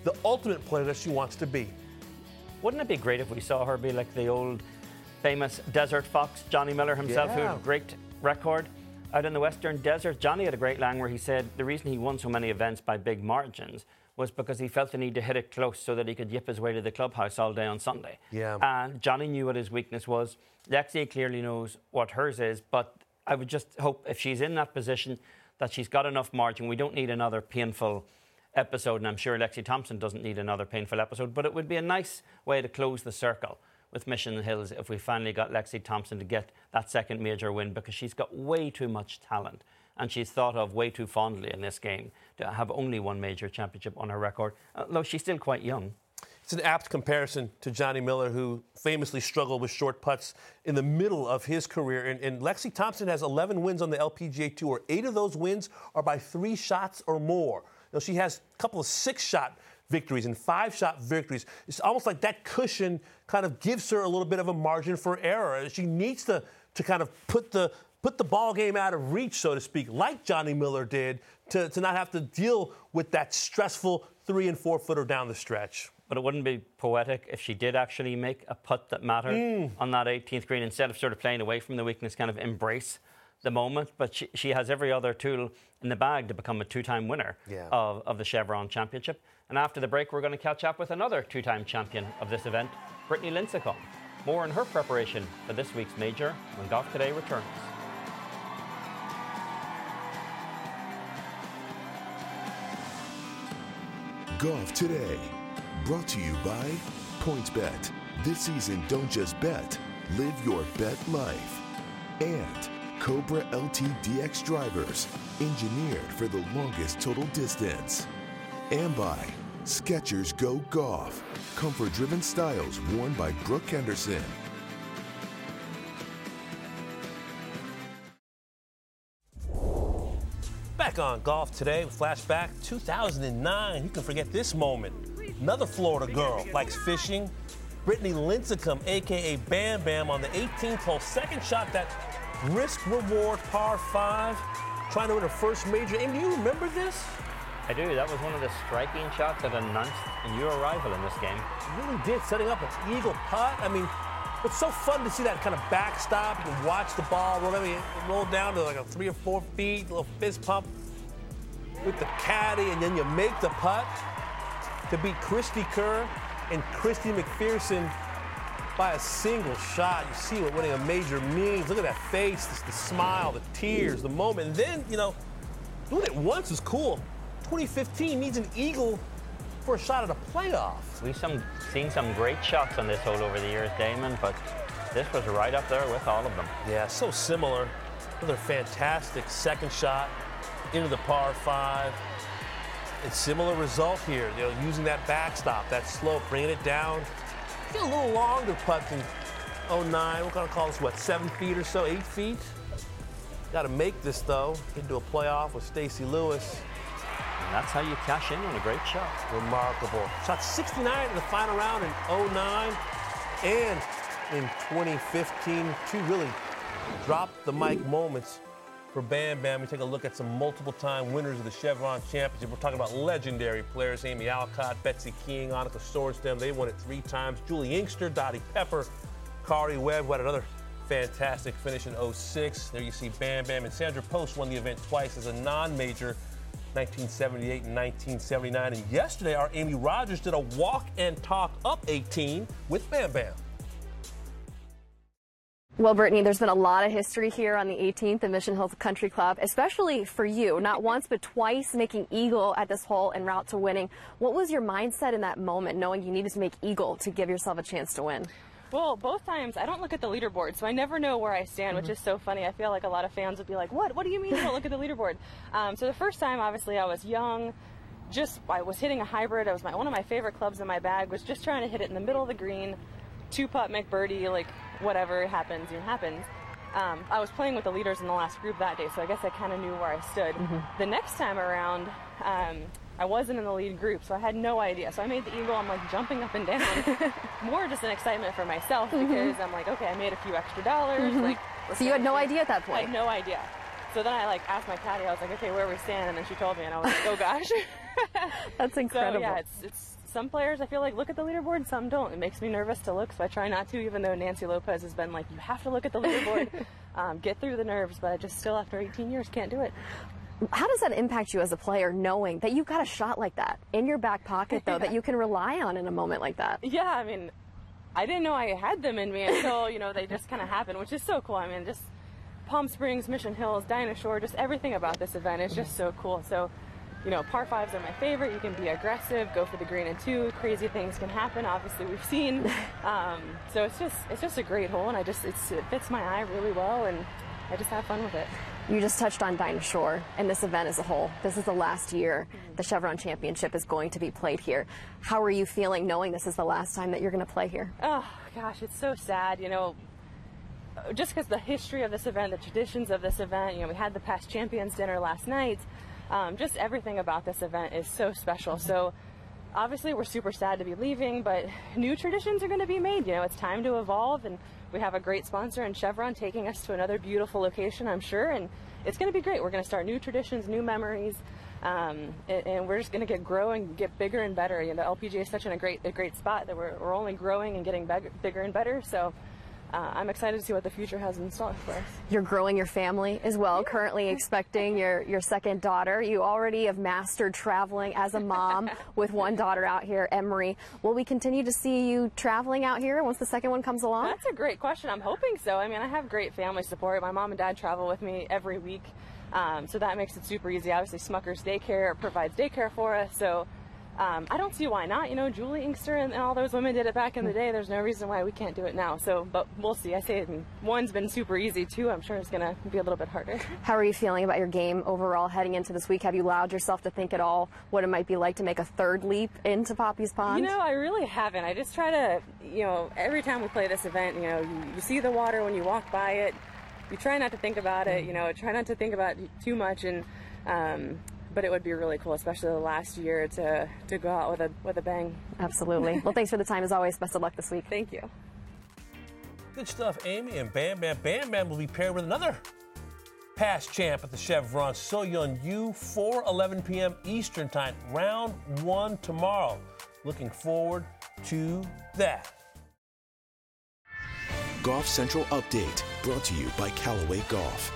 the ultimate player that she wants to be. Wouldn't it be great if we saw her be like the old famous desert fox, Johnny Miller himself, Yeah. who had a great record out in the Western Desert? Johnny had a great line where he said the reason he won so many events by big margins was because he felt the need to hit it close so that he could yip his way to the clubhouse all day on Sunday. Yeah. And Johnny knew what his weakness was. Lexi clearly knows what hers is, but I would just hope if she's in that position that she's got enough margin. We don't need another painful episode, and I'm sure Lexi Thompson doesn't need another painful episode, but it would be a nice way to close the circle with Mission Hills if we finally got Lexi Thompson to get that second major win, because she's got way too much talent and she's thought of way too fondly in this game to have only one major championship on her record, although she's still quite young. It's an apt comparison to Johnny Miller, who famously struggled with short putts in the middle of his career. And, and Lexi Thompson has eleven wins on the L P G A Tour. Eight of those wins are by three shots or more. You know, she has a couple of six-shot victories and five-shot victories. It's almost like that cushion kind of gives her a little bit of a margin for error. She needs to, to kind of put the put the ball game out of reach, so to speak, like Johnny Miller did, to, to not have to deal with that stressful three- and four-footer down the stretch. But it wouldn't be poetic if she did actually make a putt that mattered mm. on that eighteenth green, instead of sort of playing away from the weakness, kind of embrace the moment. But she, she has every other tool in the bag to become a two-time winner yeah. of, of the Chevron Championship. And after the break, we're going to catch up with another two-time champion of this event, Brittany Lincicome. More on her preparation for this week's major when Golf Today returns. Golf Today, brought to you by PointsBet. This season, don't just bet, live your bet life. And Cobra L T D X drivers, engineered for the longest total distance. And by Skechers Go Golf, comfort-driven styles worn by Brooke Henderson. Back on Golf Today, flashback two thousand nine. You can forget this moment. Another Florida girl likes fishing. Brittany Lincicome, a k a. Bam Bam, on the eighteenth hole. Second shot, that risk-reward par five, trying to win her first major. And do you remember this? I do. That was one of the striking shots that announced a new arrival in this game. It really did, setting up an eagle putt. I mean, it's so fun to see that kind of backstop. You can watch the ball roll, maybe roll down to like a three or four feet, a little fist pump with the caddy, and then you make the putt to beat Christy Kerr and Christy McPherson by a single shot. You see what winning a major means. Look at that face, the, the smile, the tears, the moment. And then, you know, doing it once is cool. twenty fifteen needs an eagle for a shot at a playoff. We've some, seen some great shots on this hole over the years, Damon, but this was right up there with all of them. Yeah, so similar. Another fantastic second shot into the par five. And similar result here, you know, using that backstop, that slope, bringing it down. Get a little longer putt than oh nine. We're going to call this, what, seven feet or so, eight feet? Got to make this, though. Get into a playoff with Stacey Lewis. And that's how you cash in on a great shot. Remarkable. Shot sixty-nine in the final round in oh nine and in twenty fifteen. Two really drop-the-mic moments for Bam Bam. We take a look at some multiple-time winners of the Chevron Championship. We're talking about legendary players: Amy Alcott, Betsy King, Annika Sorenstam. They won it three times. Julie Inkster, Dottie Pepper, Kari Webb, who had another fantastic finish in oh six. There you see Bam Bam. And Sandra Post won the event twice as a non-major, nineteen seventy-eight and nineteen seventy-nine. And yesterday, our Amy Rogers did a walk and talk up eighteen with Bam Bam. Well, Brittany, there's been a lot of history here on the eighteenth at Mission Hills Country Club, especially for you. Not once, but twice making eagle at this hole en route to winning. What was your mindset in that moment, knowing you needed to make eagle to give yourself a chance to win? Well, both times I don't look at the leaderboard, so I never know where I stand, mm-hmm. which is so funny. I feel like a lot of fans would be like, what? What do you mean you don't look at the leaderboard? Um, so the first time, obviously, I was young. Just, I was hitting a hybrid. I was my, one of my favorite clubs in my bag, was just trying to hit it in the middle of the green, two-putt, make birdie, like, whatever happens, it happens. Um, I was playing with the leaders in the last group that day, so I guess I kind of knew where I stood. Mm-hmm. The next time around, um, I wasn't in the lead group, so I had no idea. So I made the eagle. I'm like jumping up and down. More just an excitement for myself, because mm-hmm. I'm like, okay, I made a few extra dollars. Mm-hmm. Like, so you had no idea at that point? I had no idea. So then I like asked my caddy, I was like, okay, where are we standing? And then she told me, and I was like, oh gosh. That's incredible. So yeah, it's, it's some players, I feel like, look at the leaderboard, some don't. It makes me nervous to look, so I try not to, even though Nancy Lopez has been like, you have to look at the leaderboard, um, get through the nerves, but I just still, after eighteen years, can't do it. How does that impact you as a player, knowing that you've got a shot like that in your back pocket, though, yeah. that you can rely on in a moment like that? Yeah, I mean, I didn't know I had them in me until, you know, they just kind of happened, which is so cool. I mean, just Palm Springs, Mission Hills, Dinah Shore, just everything about this event is just so cool. So, you know, par fives are my favorite. You can be aggressive, go for the green and two. Crazy things can happen. Obviously, we've seen. Um, so it's just it's just a great hole, and I just it's, it fits my eye really well, and I just have fun with it. You just touched on Dinah Shore and this event as a whole. This is the last year the Chevron Championship is going to be played here. How are you feeling knowing this is the last time that you're going to play here? Oh, gosh, it's so sad, you know, just because the history of this event, the traditions of this event, you know, we had the past champions dinner last night. Um, just everything about this event is so special. So obviously we're super sad to be leaving, but new traditions are going to be made. You know, it's time to evolve, and we have a great sponsor in Chevron taking us to another beautiful location, I'm sure, and it's going to be great. We're going to start new traditions, new memories, um, and, and we're just going to get grow and get bigger and better. You know, the L P G A is such in a great, a great spot that we're, we're only growing and getting bigger, bigger and better. So uh, I'm excited to see what the future has in store for us. You're growing your family as well, yeah. Currently expecting your, your second daughter. You already have mastered traveling as a mom with one daughter out here, Emery. Will we continue to see you traveling out here once the second one comes along? That's a great question. I'm hoping so. I mean, I have great family support. My mom and dad travel with me every week, um, so that makes it super easy. Obviously, Smucker's Daycare provides daycare for us, so Um, I don't see why not. You know, Julie Inkster and, and all those women did it back in the day. There's no reason why we can't do it now. So, but we'll see. I say, I mean, one's been super easy. Two, I'm sure it's going to be a little bit harder. How are you feeling about your game overall heading into this week? Have you allowed yourself to think at all what it might be like to make a third leap into Poppy's Pond? You know, I really haven't. I just try to, you know, every time we play this event, you know, you, you see the water when you walk by it. You try not to think about it. You know, try not to think about it too much. And, um, but it would be really cool, especially the last year, to, to go out with a, with a bang. Absolutely. Well, thanks for the time as always. Best of luck this week. Thank you. Good stuff, Amy. And Bam Bam Bam Bam will be paired with another past champ at the Chevron, So-Yeon Yu, four eleven p m Eastern Time, round one tomorrow. Looking forward to that. Golf Central Update, brought to you by Callaway Golf.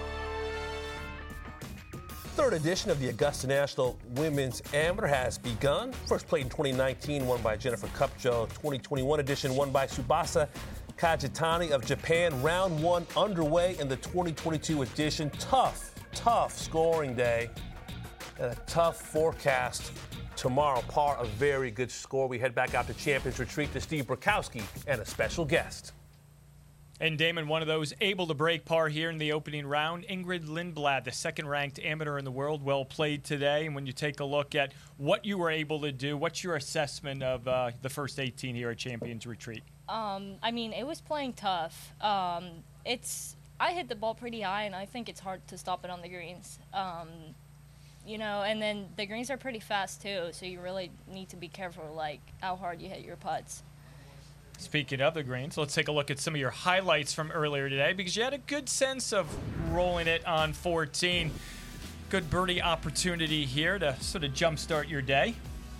Third edition of the Augusta National Women's Amateur has begun. First played in twenty nineteen, won by Jennifer Kupcho. twenty twenty-one edition won by Tsubasa Kajitani of Japan. Round one underway in the twenty twenty-two edition. Tough, tough scoring day and a tough forecast tomorrow. Par, a very good score. We head back out to Champions Retreat to Steve Burkowski and a special guest. And Damon, one of those able to break par here in the opening round, Ingrid Lindblad, the second-ranked amateur in the world, well played today. And when you take a look at what you were able to do, what's your assessment of uh, the first eighteen here at Champions Retreat? Um, I mean, it was playing tough. Um, it's I hit the ball pretty high, and I think it's hard to stop it on the greens. Um, you know, and then the greens are pretty fast too, so you really need to be careful, like how hard you hit your putts. Speaking of the greens, let's take a look at some of your highlights from earlier today, because you had a good sense of rolling it on fourteen. Good birdie opportunity here to sort of jumpstart your day.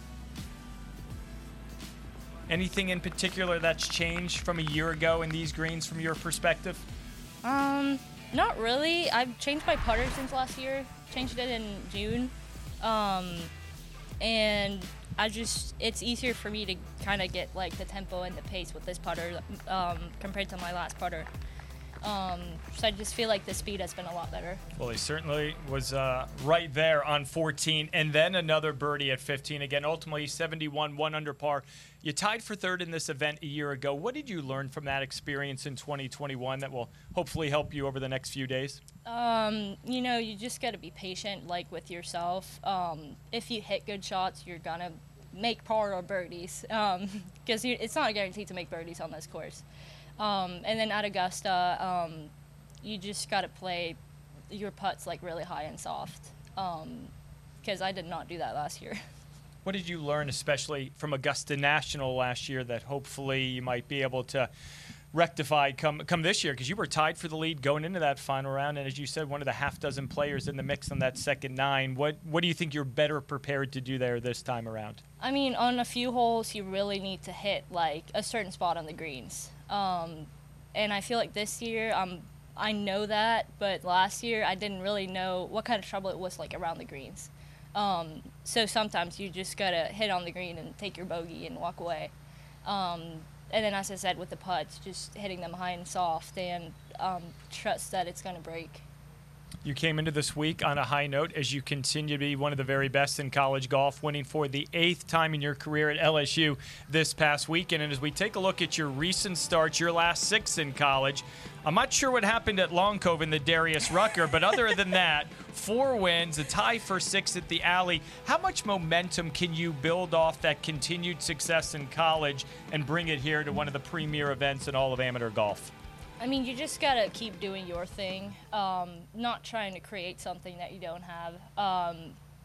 Anything in particular that's changed from a year ago in these greens from your perspective? Um, not really. I've changed my putter since last year. Changed it in June. Um, and I just, it's easier for me to kind of get like the tempo and the pace with this putter um, compared to my last putter. Um, so I just feel like the speed has been a lot better. Well, he certainly was uh, right there on fourteen, and then another birdie at fifteen. Again, ultimately seventy-one, one under par. You tied for third in this event a year ago. What did you learn from that experience in twenty twenty-one that will hopefully help you over the next few days? Um, you know, you just got to be patient, like with yourself. Um, if you hit good shots, you're gonna make par or birdies, because um, it's not a guarantee to make birdies on this course. Um, and then at Augusta, um, you just got to play your putts like really high and soft, because um, I did not do that last year. What did you learn, especially from Augusta National last year, that hopefully you might be able to rectified come come this year? Because you were tied for the lead going into that final round, and as you said, one of the half dozen players in the mix on that second nine. What what do you think you're better prepared to do there this time around? I mean, on a few holes, you really need to hit like a certain spot on the greens, um, and I feel like this year, um, I know that, but last year I didn't really know what kind of trouble it was like around the greens. Um, so sometimes you just gotta hit on the green and take your bogey and walk away. Um, And then, as I said, with the putts, just hitting them high and soft and um, trust that it's going to break. You came into this week on a high note as you continue to be one of the very best in college golf, winning for the eighth time in your career at L S U this past weekend. And as we take a look at your recent starts, your last six in college, I'm not sure what happened at Long Cove in the Darius Rucker, but other than that, four wins, a tie for six at the Alley. How much momentum can you build off that continued success in college and bring it here to one of the premier events in all of amateur golf? I mean, you just got to keep doing your thing, um, not trying to create something that you don't have. Um,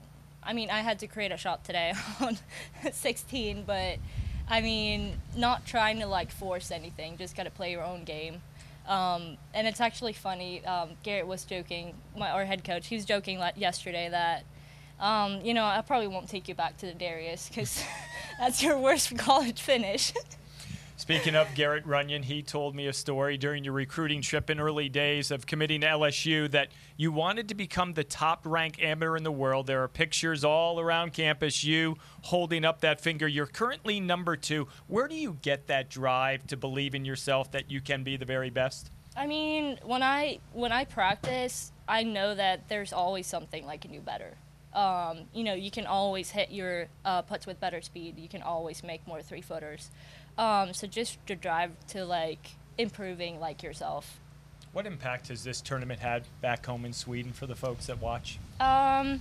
I mean, I had to create a shot today on sixteen, but, I mean, not trying to, like, force anything. Just got to play your own game. Um, and it's actually funny. Um, Garrett was joking, my, our head coach, he was joking like yesterday that, um, you know, I probably won't take you back to the Darius because that's your worst college finish. Speaking of Garrett Runyon, he told me a story during your recruiting trip in early days of committing to L S U that you wanted to become the top-ranked amateur in the world. There are pictures all around campus, you holding up that finger. You're currently number two. Where do you get that drive to believe in yourself that you can be the very best? I mean, when I when I practice, I know that there's always something I can do better. Um, you know, you can always hit your uh, putts with better speed. You can always make more three-footers. Um, so just to drive to, like, improving, like, yourself. What impact has this tournament had back home in Sweden for the folks that watch? Um,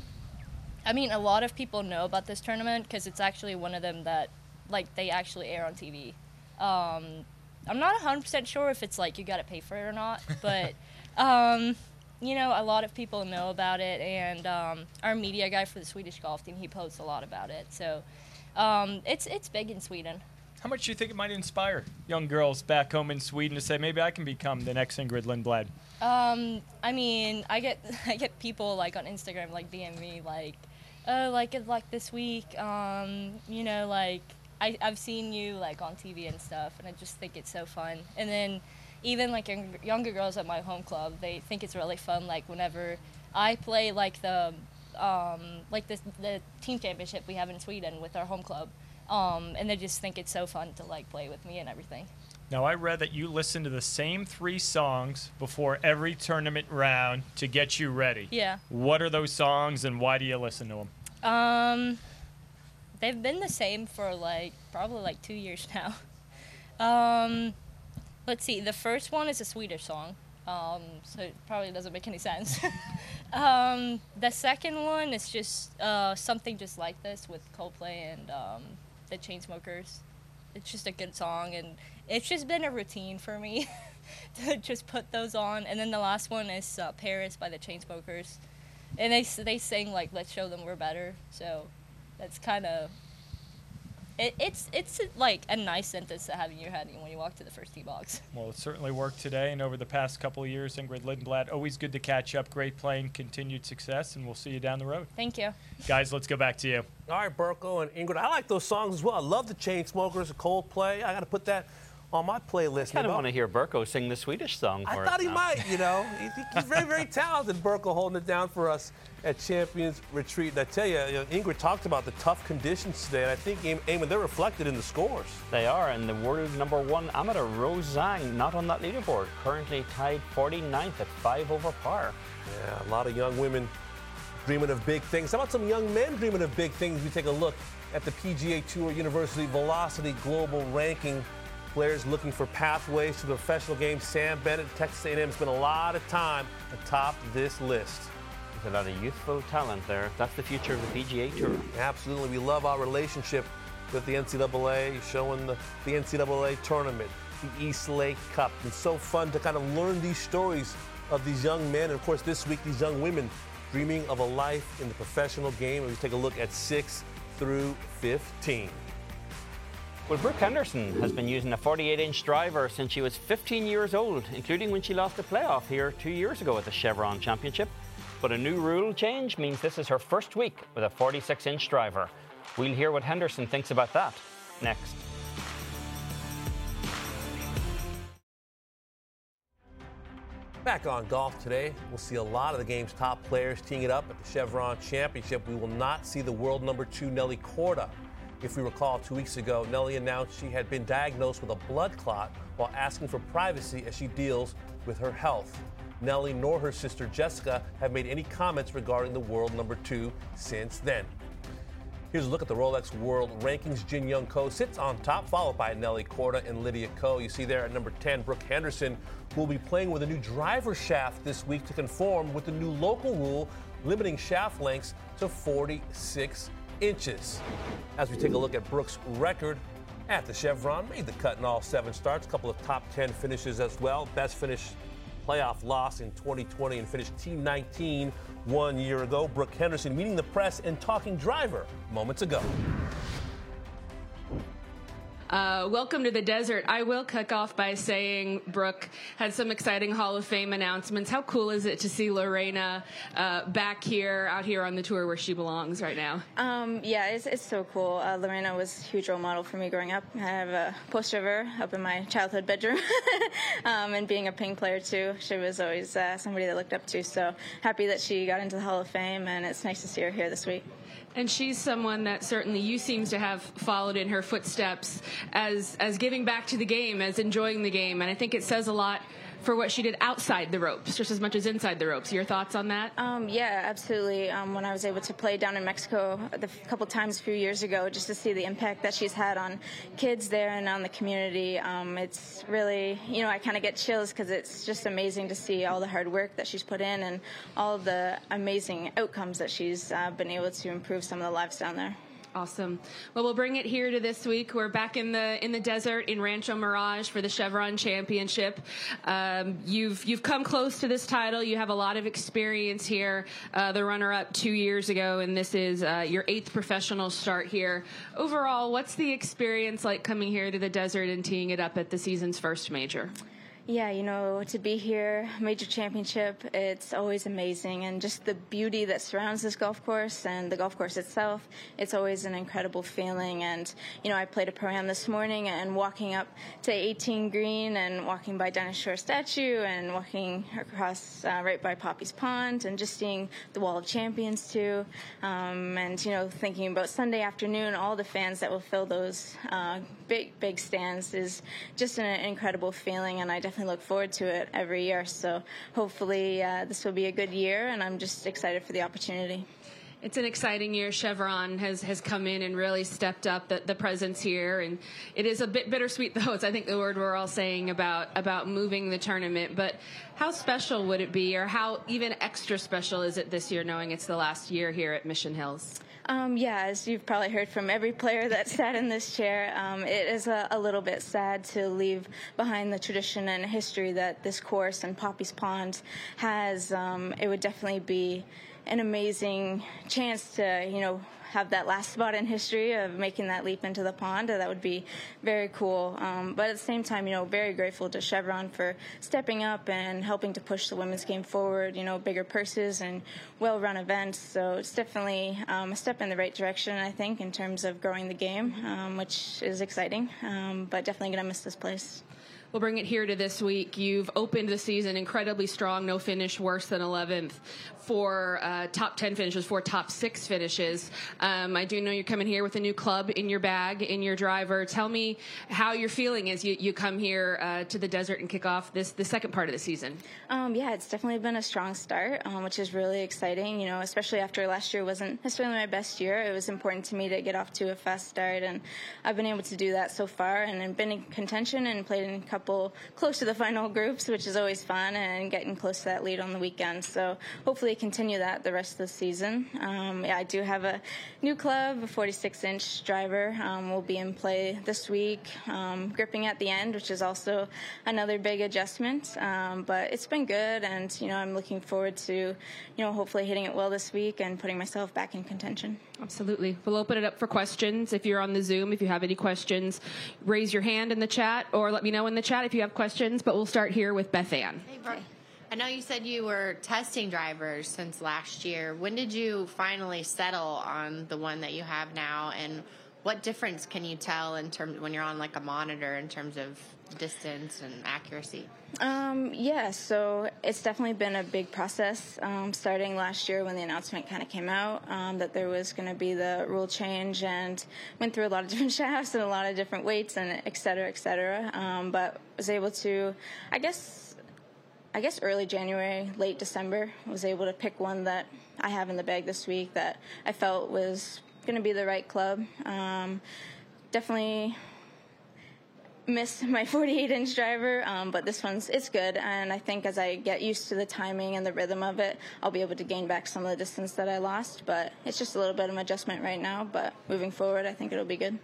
I mean, a lot of people know about this tournament because it's actually one of them that, like, they actually air on T V. Um, I'm not one hundred percent sure if it's, like, you got to pay for it or not, but, um, you know, a lot of people know about it, and um, our media guy for the Swedish golf team, he posts a lot about it. So um, it's it's big in Sweden. How much do you think it might inspire young girls back home in Sweden to say, maybe I can become the next Ingrid Lindblad? Um, I mean, I get I get people like on Instagram like D M me like, oh, like good luck this week. Um, you know, like I I've seen you like on T V and stuff, and I just think it's so fun. And then even like young, younger girls at my home club, they think it's really fun. Like whenever I play like the um like the the team championship we have in Sweden with our home club. Um, and they just think it's so fun to like play with me and everything. Now, I read that you listen to the same three songs before every tournament round to get you ready. Yeah. What are those songs, and why do you listen to them? Um, they've been the same for like probably like two years now. Um, let's see. The first one is a Swedish song, um, so it probably doesn't make any sense. um, the second one is just uh, something just like this with Coldplay and um, the Chainsmokers. It's just a good song, and it's just been a routine for me to just put those on. And then the last one is uh, Paris by the Chainsmokers, and they they sing like "Let's Show Them We're Better," so that's kind of it, it's it's like a nice sentence to have in your head when you walk to the first tee box. Well, it certainly worked today, and over the past couple of years, Ingrid Lindblad, always good to catch up. Great playing, continued success, and we'll see you down the road. Thank you. Guys, let's go back to you. All right, Burko and Ingrid, I like those songs as well. I love the Chainsmokers, the Coldplay. I got to put that on my playlist. I kind of want to hear Burko sing the Swedish song for I us thought he now. might, you know. He's, he's very, very talented, Burko, holding it down for us at Champions Retreat. And I tell you, you know, Ingrid talked about the tough conditions today, and I think, Eamon, they're reflected in the scores. They are, and the world number one amateur, Rose Zhang, not on that leaderboard, currently tied forty-ninth at five over par. Yeah, a lot of young women dreaming of big things. How about some young men dreaming of big things? We take a look at the P G A Tour University Velocity Global Ranking. Players looking for pathways to the professional game. Sam Bennett, Texas A and M, spent a lot of time atop this list. There's a lot of youthful talent there. That's the future of the P G A Tour. Absolutely. We love our relationship with the N C double A, showing the, the N C double A tournament, the East Lake Cup. It's so fun to kind of learn these stories of these young men. And, of course, this week, these young women dreaming of a life in the professional game. And we take a look at six through fifteen. Well, Brooke Henderson has been using a forty-eight inch driver since she was fifteen years old, including when she lost a playoff here two years ago at the Chevron Championship. But a new rule change means this is her first week with a forty-six inch driver. We'll hear what Henderson thinks about that next. Back on golf today, we'll see a lot of the game's top players teeing it up at the Chevron Championship. We will not see the world number two Nelly Korda. If we recall, two weeks ago, Nelly announced she had been diagnosed with a blood clot while asking for privacy as she deals with her health. Nelly nor her sister Jessica have made any comments regarding the world number two since then. Here's a look at the Rolex World Rankings. Jin Young Ko sits on top, followed by Nelly Korda and Lydia Ko. You see there at number ten, Brooke Henderson, who will be playing with a new driver shaft this week to conform with the new local rule limiting shaft lengths to forty-six inches. As we take a look at Brooke's record at the Chevron, made the cut in all seven starts, a couple of top ten finishes as well. Best finish playoff loss in twenty twenty and finished T nineteen one year ago. Brooke Henderson meeting the press and talking driver moments ago. Uh, welcome to the desert. I will kick off by saying Brooke had some exciting Hall of Fame announcements. How cool is it to see Lorena uh, back here, out here on the tour where she belongs right now? Um, yeah, it's, it's so cool. Uh, Lorena was a huge role model for me growing up. I have a poster of her up in my childhood bedroom. um, and being a ping player, too, she was always uh, somebody that I looked up to. So happy that she got into the Hall of Fame, and it's nice to see her here this week. And she's someone that certainly you seem to have followed in her footsteps as as giving back to the game, as enjoying the game. And I think it says a lot for what she did outside the ropes, just as much as inside the ropes. Your thoughts on that? Um, yeah, absolutely. Um, when I was able to play down in Mexico a couple times a few years ago, just to see the impact that she's had on kids there and on the community, um, it's really, you know, I kind of get chills because it's just amazing to see all the hard work that she's put in and all the amazing outcomes that she's uh, been able to improve some of the lives down there. Awesome. Well, we'll bring it here to this week. We're back in the in the desert in Rancho Mirage for the Chevron Championship. Um, you've you've come close to this title. You have a lot of experience here. Uh, the runner-up two years ago, and this is uh, your eighth professional start here. Overall, what's the experience like coming here to the desert and teeing it up at the season's first major? Yeah, you know, to be here, major championship, it's always amazing. And just the beauty that surrounds this golf course and the golf course itself, it's always an incredible feeling. And, you know, I played a pro-am this morning, and walking up to eighteen green and walking by Dinah Shore statue and walking across uh, right by Poppy's Pond and just seeing the Wall of Champions too. Um, and, you know, thinking about Sunday afternoon, all the fans that will fill those uh, big, big stands is just an incredible feeling. And I definitely look forward to it every year. So hopefully uh, this will be a good year, and I'm just excited for the opportunity. It's an exciting year. Chevron has, has come in and really stepped up the, the presence here, and it is a bit bittersweet, though. It's, I think, the word we're all saying about, about moving the tournament. But how special would it be, or how even extra special is it this year, knowing it's the last year here at Mission Hills? Um, yeah, as you've probably heard from every player that sat in this chair, um, it is a, a little bit sad to leave behind the tradition and history that this course and Poppy's Pond has. Um, it would definitely be an amazing chance to, you know, have that last spot in history of making that leap into the pond. That would be very cool. Um, but at the same time, you know, very grateful to Chevron for stepping up and helping to push the women's game forward, you know, bigger purses and well-run events. So it's definitely um, a step in the right direction, I think, in terms of growing the game, um, which is exciting, um, but definitely going to miss this place. We'll bring it here to this week. You've opened the season incredibly strong, no finish worse than eleventh, four uh, top ten finishes, four top six finishes. Um, I do know you're coming here with a new club in your bag, in your driver. Tell me how you're feeling as you, you come here uh, to the desert and kick off this the second part of the season. Um, yeah, it's definitely been a strong start, um, which is really exciting, you know, especially after last year wasn't necessarily my best year. It was important to me to get off to a fast start, and I've been able to do that so far, and I've been in contention and played in a couple close to the final groups, which is always fun, and getting close to that lead on the weekend. So hopefully continue that the rest of the season. Um, yeah, I do have a new club, a forty-six inch driver. Um, will be in play this week, um, gripping at the end, which is also another big adjustment. Um, but it's been good, and you know, I'm looking forward to, you know, hopefully hitting it well this week and putting myself back in contention. Absolutely. We'll open it up for questions. If you're on the Zoom, if you have any questions, raise your hand in the chat or let me know in the chat if you have questions. But we'll start here with Beth Ann. Hey, Brooke. I know you said you were testing drivers since last year. When did you finally settle on the one that you have now? And what difference can you tell in terms when you're on like a monitor in terms of distance and accuracy? Um, yeah, so it's definitely been a big process um, starting last year when the announcement kind of came out um, that there was going to be the rule change, and went through a lot of different shafts and a lot of different weights and et cetera, et cetera. Um, but was able to, I guess, I guess early January, late December, was able to pick one that I have in the bag this week that I felt was going to be the right club. Um, definitely miss my forty-eight inch driver, um, but this one's it's good, and I think as I get used to the timing and the rhythm of it, I'll be able to gain back some of the distance that I lost. But it's just a little bit of an adjustment right now, but moving forward, I think it'll be good.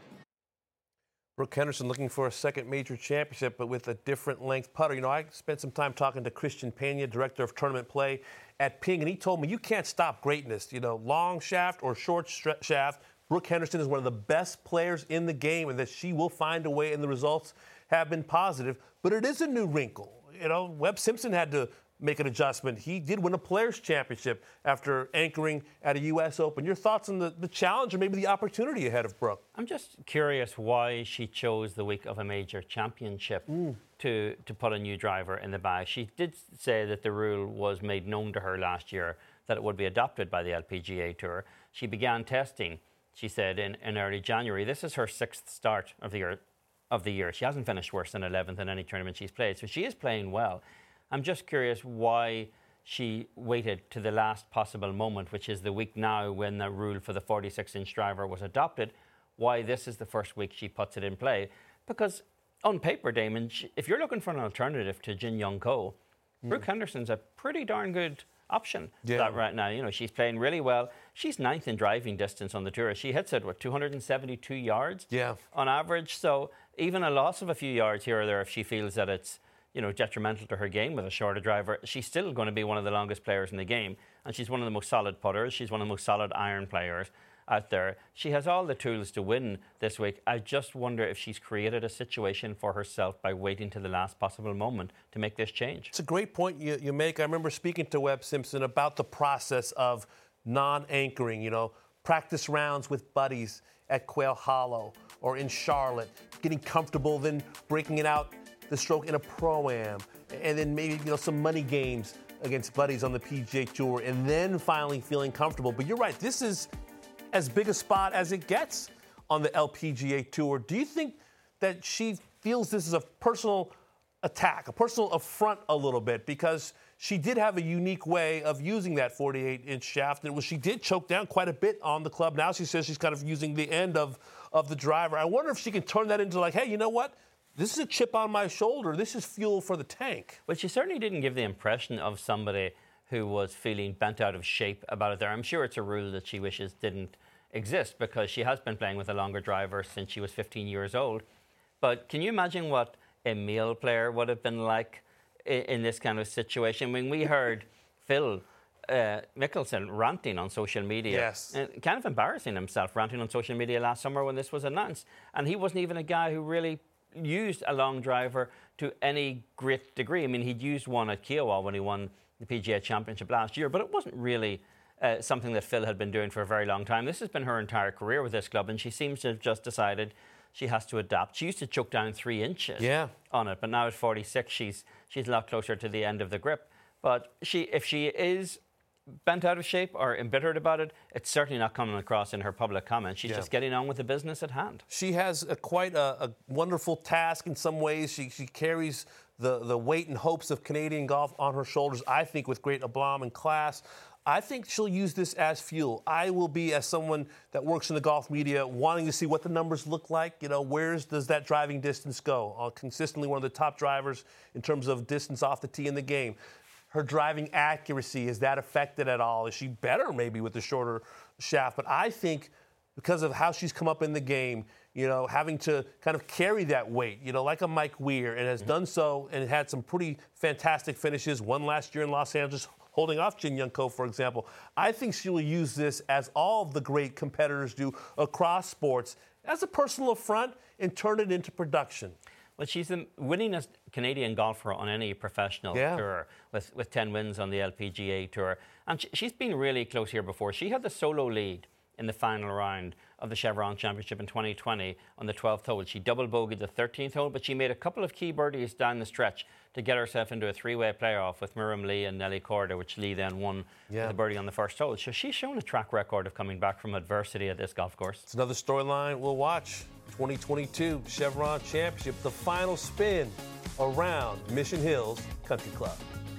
Brooke Henderson looking for a second major championship, but with a different length putter. You know, I spent some time talking to Christian Pena, director of tournament play at Ping, and he told me you can't stop greatness. You know, long shaft or short shaft, Brooke Henderson is one of the best players in the game, and that she will find a way, and the results have been positive. But it is a new wrinkle. You know, Webb Simpson had to make an adjustment. He did win a Players' Championship after anchoring at a U S Open. Your thoughts on the, the challenge or maybe the opportunity ahead of Brooke? I'm just curious why she chose the week of a major championship mm. to, to put a new driver in the bag. She did say that the rule was made known to her last year, that it would be adopted by the L P G A Tour. She began testing, she said, in, in early January. This is her sixth start of the year. Of the year. She hasn't finished worse than eleventh in any tournament she's played, so she is playing well. I'm just curious why she waited to the last possible moment, which is the week now when the rule for the forty-six inch driver was adopted, why this is the first week she puts it in play. Because on paper, Damon, if you're looking for an alternative to Jin Young Ko, mm. Brooke Henderson's a pretty darn good option yeah. that right now. You know, she's playing really well. She's ninth in driving distance on the tour. She hits it, what, two hundred seventy-two yards yeah. on average. So even a loss of a few yards here or there, if she feels that it's, you know, detrimental to her game with a shorter driver, she's still going to be one of the longest players in the game. And she's one of the most solid putters. She's one of the most solid iron players out there. She has all the tools to win this week. I just wonder if she's created a situation for herself by waiting to the last possible moment to make this change. It's a great point you, you make. I remember speaking to Webb Simpson about the process of non-anchoring, you know, practice rounds with buddies at Quail Hollow or in Charlotte, getting comfortable, then breaking it out the stroke in a Pro-Am, and then maybe, you know, some money games against buddies on the P G A Tour, and then finally feeling comfortable. But you're right, this is as big a spot as it gets on the L P G A Tour. Do you think that she feels this is a personal attack, a personal affront a little bit, because she did have a unique way of using that forty-eight inch shaft, and it was, she did choke down quite a bit on the club. Now she says she's kind of using the end of, of the driver. I wonder if she can turn that into like, hey, you know what? This is a chip on my shoulder. This is fuel for the tank. But she certainly didn't give the impression of somebody who was feeling bent out of shape about it there. I'm sure it's a rule that she wishes didn't exist, because she has been playing with a longer driver since she was fifteen years old. But can you imagine what a male player would have been like in, in this kind of situation? When we heard Phil uh, Mickelson ranting on social media, yes. and kind of embarrassing himself, ranting on social media last summer when this was announced. And he wasn't even a guy who really used a long driver to any great degree. I mean, he'd used one at Kiowa when he won the P G A Championship last year, but it wasn't really uh, something that Phil had been doing for a very long time. This has been her entire career with this club, and she seems to have just decided she has to adapt. She used to choke down three inches yeah. on it, but now at forty-six, she's she's a lot closer to the end of the grip. But she, if she is bent out of shape or embittered about it, it's certainly not coming across in her public comments. She's yeah. just getting on with the business at hand. She has a, quite a, a wonderful task in some ways. She, she carries the, the weight and hopes of Canadian golf on her shoulders, I think, with great aplomb and class. I think she'll use this as fuel. I will be, as someone that works in the golf media, wanting to see what the numbers look like. You know, where does that driving distance go? Uh, consistently one of the top drivers in terms of distance off the tee in the game. Her driving accuracy, is that affected at all? Is she better maybe with the shorter shaft? But I think because of how she's come up in the game, you know, having to kind of carry that weight, you know, like a Mike Weir, and has mm-hmm. done so and had some pretty fantastic finishes. One last year in Los Angeles, holding off Jin Young Ko, for example. I think she will use this, as all of the great competitors do across sports, as a personal affront and turn it into production. Well, she's the winningest Canadian golfer on any professional yeah. tour, with, with ten wins on the L P G A Tour. And she, she's been really close here before. She had the solo lead in the final round of the Chevron Championship in twenty twenty on the twelfth hole. She double bogeyed the thirteenth hole, but she made a couple of key birdies down the stretch to get herself into a three-way playoff with Miriam Lee and Nelly Korda, which Lee then won yeah. the birdie on the first hole. So she's shown a track record of coming back from adversity at this golf course. It's another storyline we'll watch. twenty twenty-two Chevron Championship, the final spin around Mission Hills Country Club.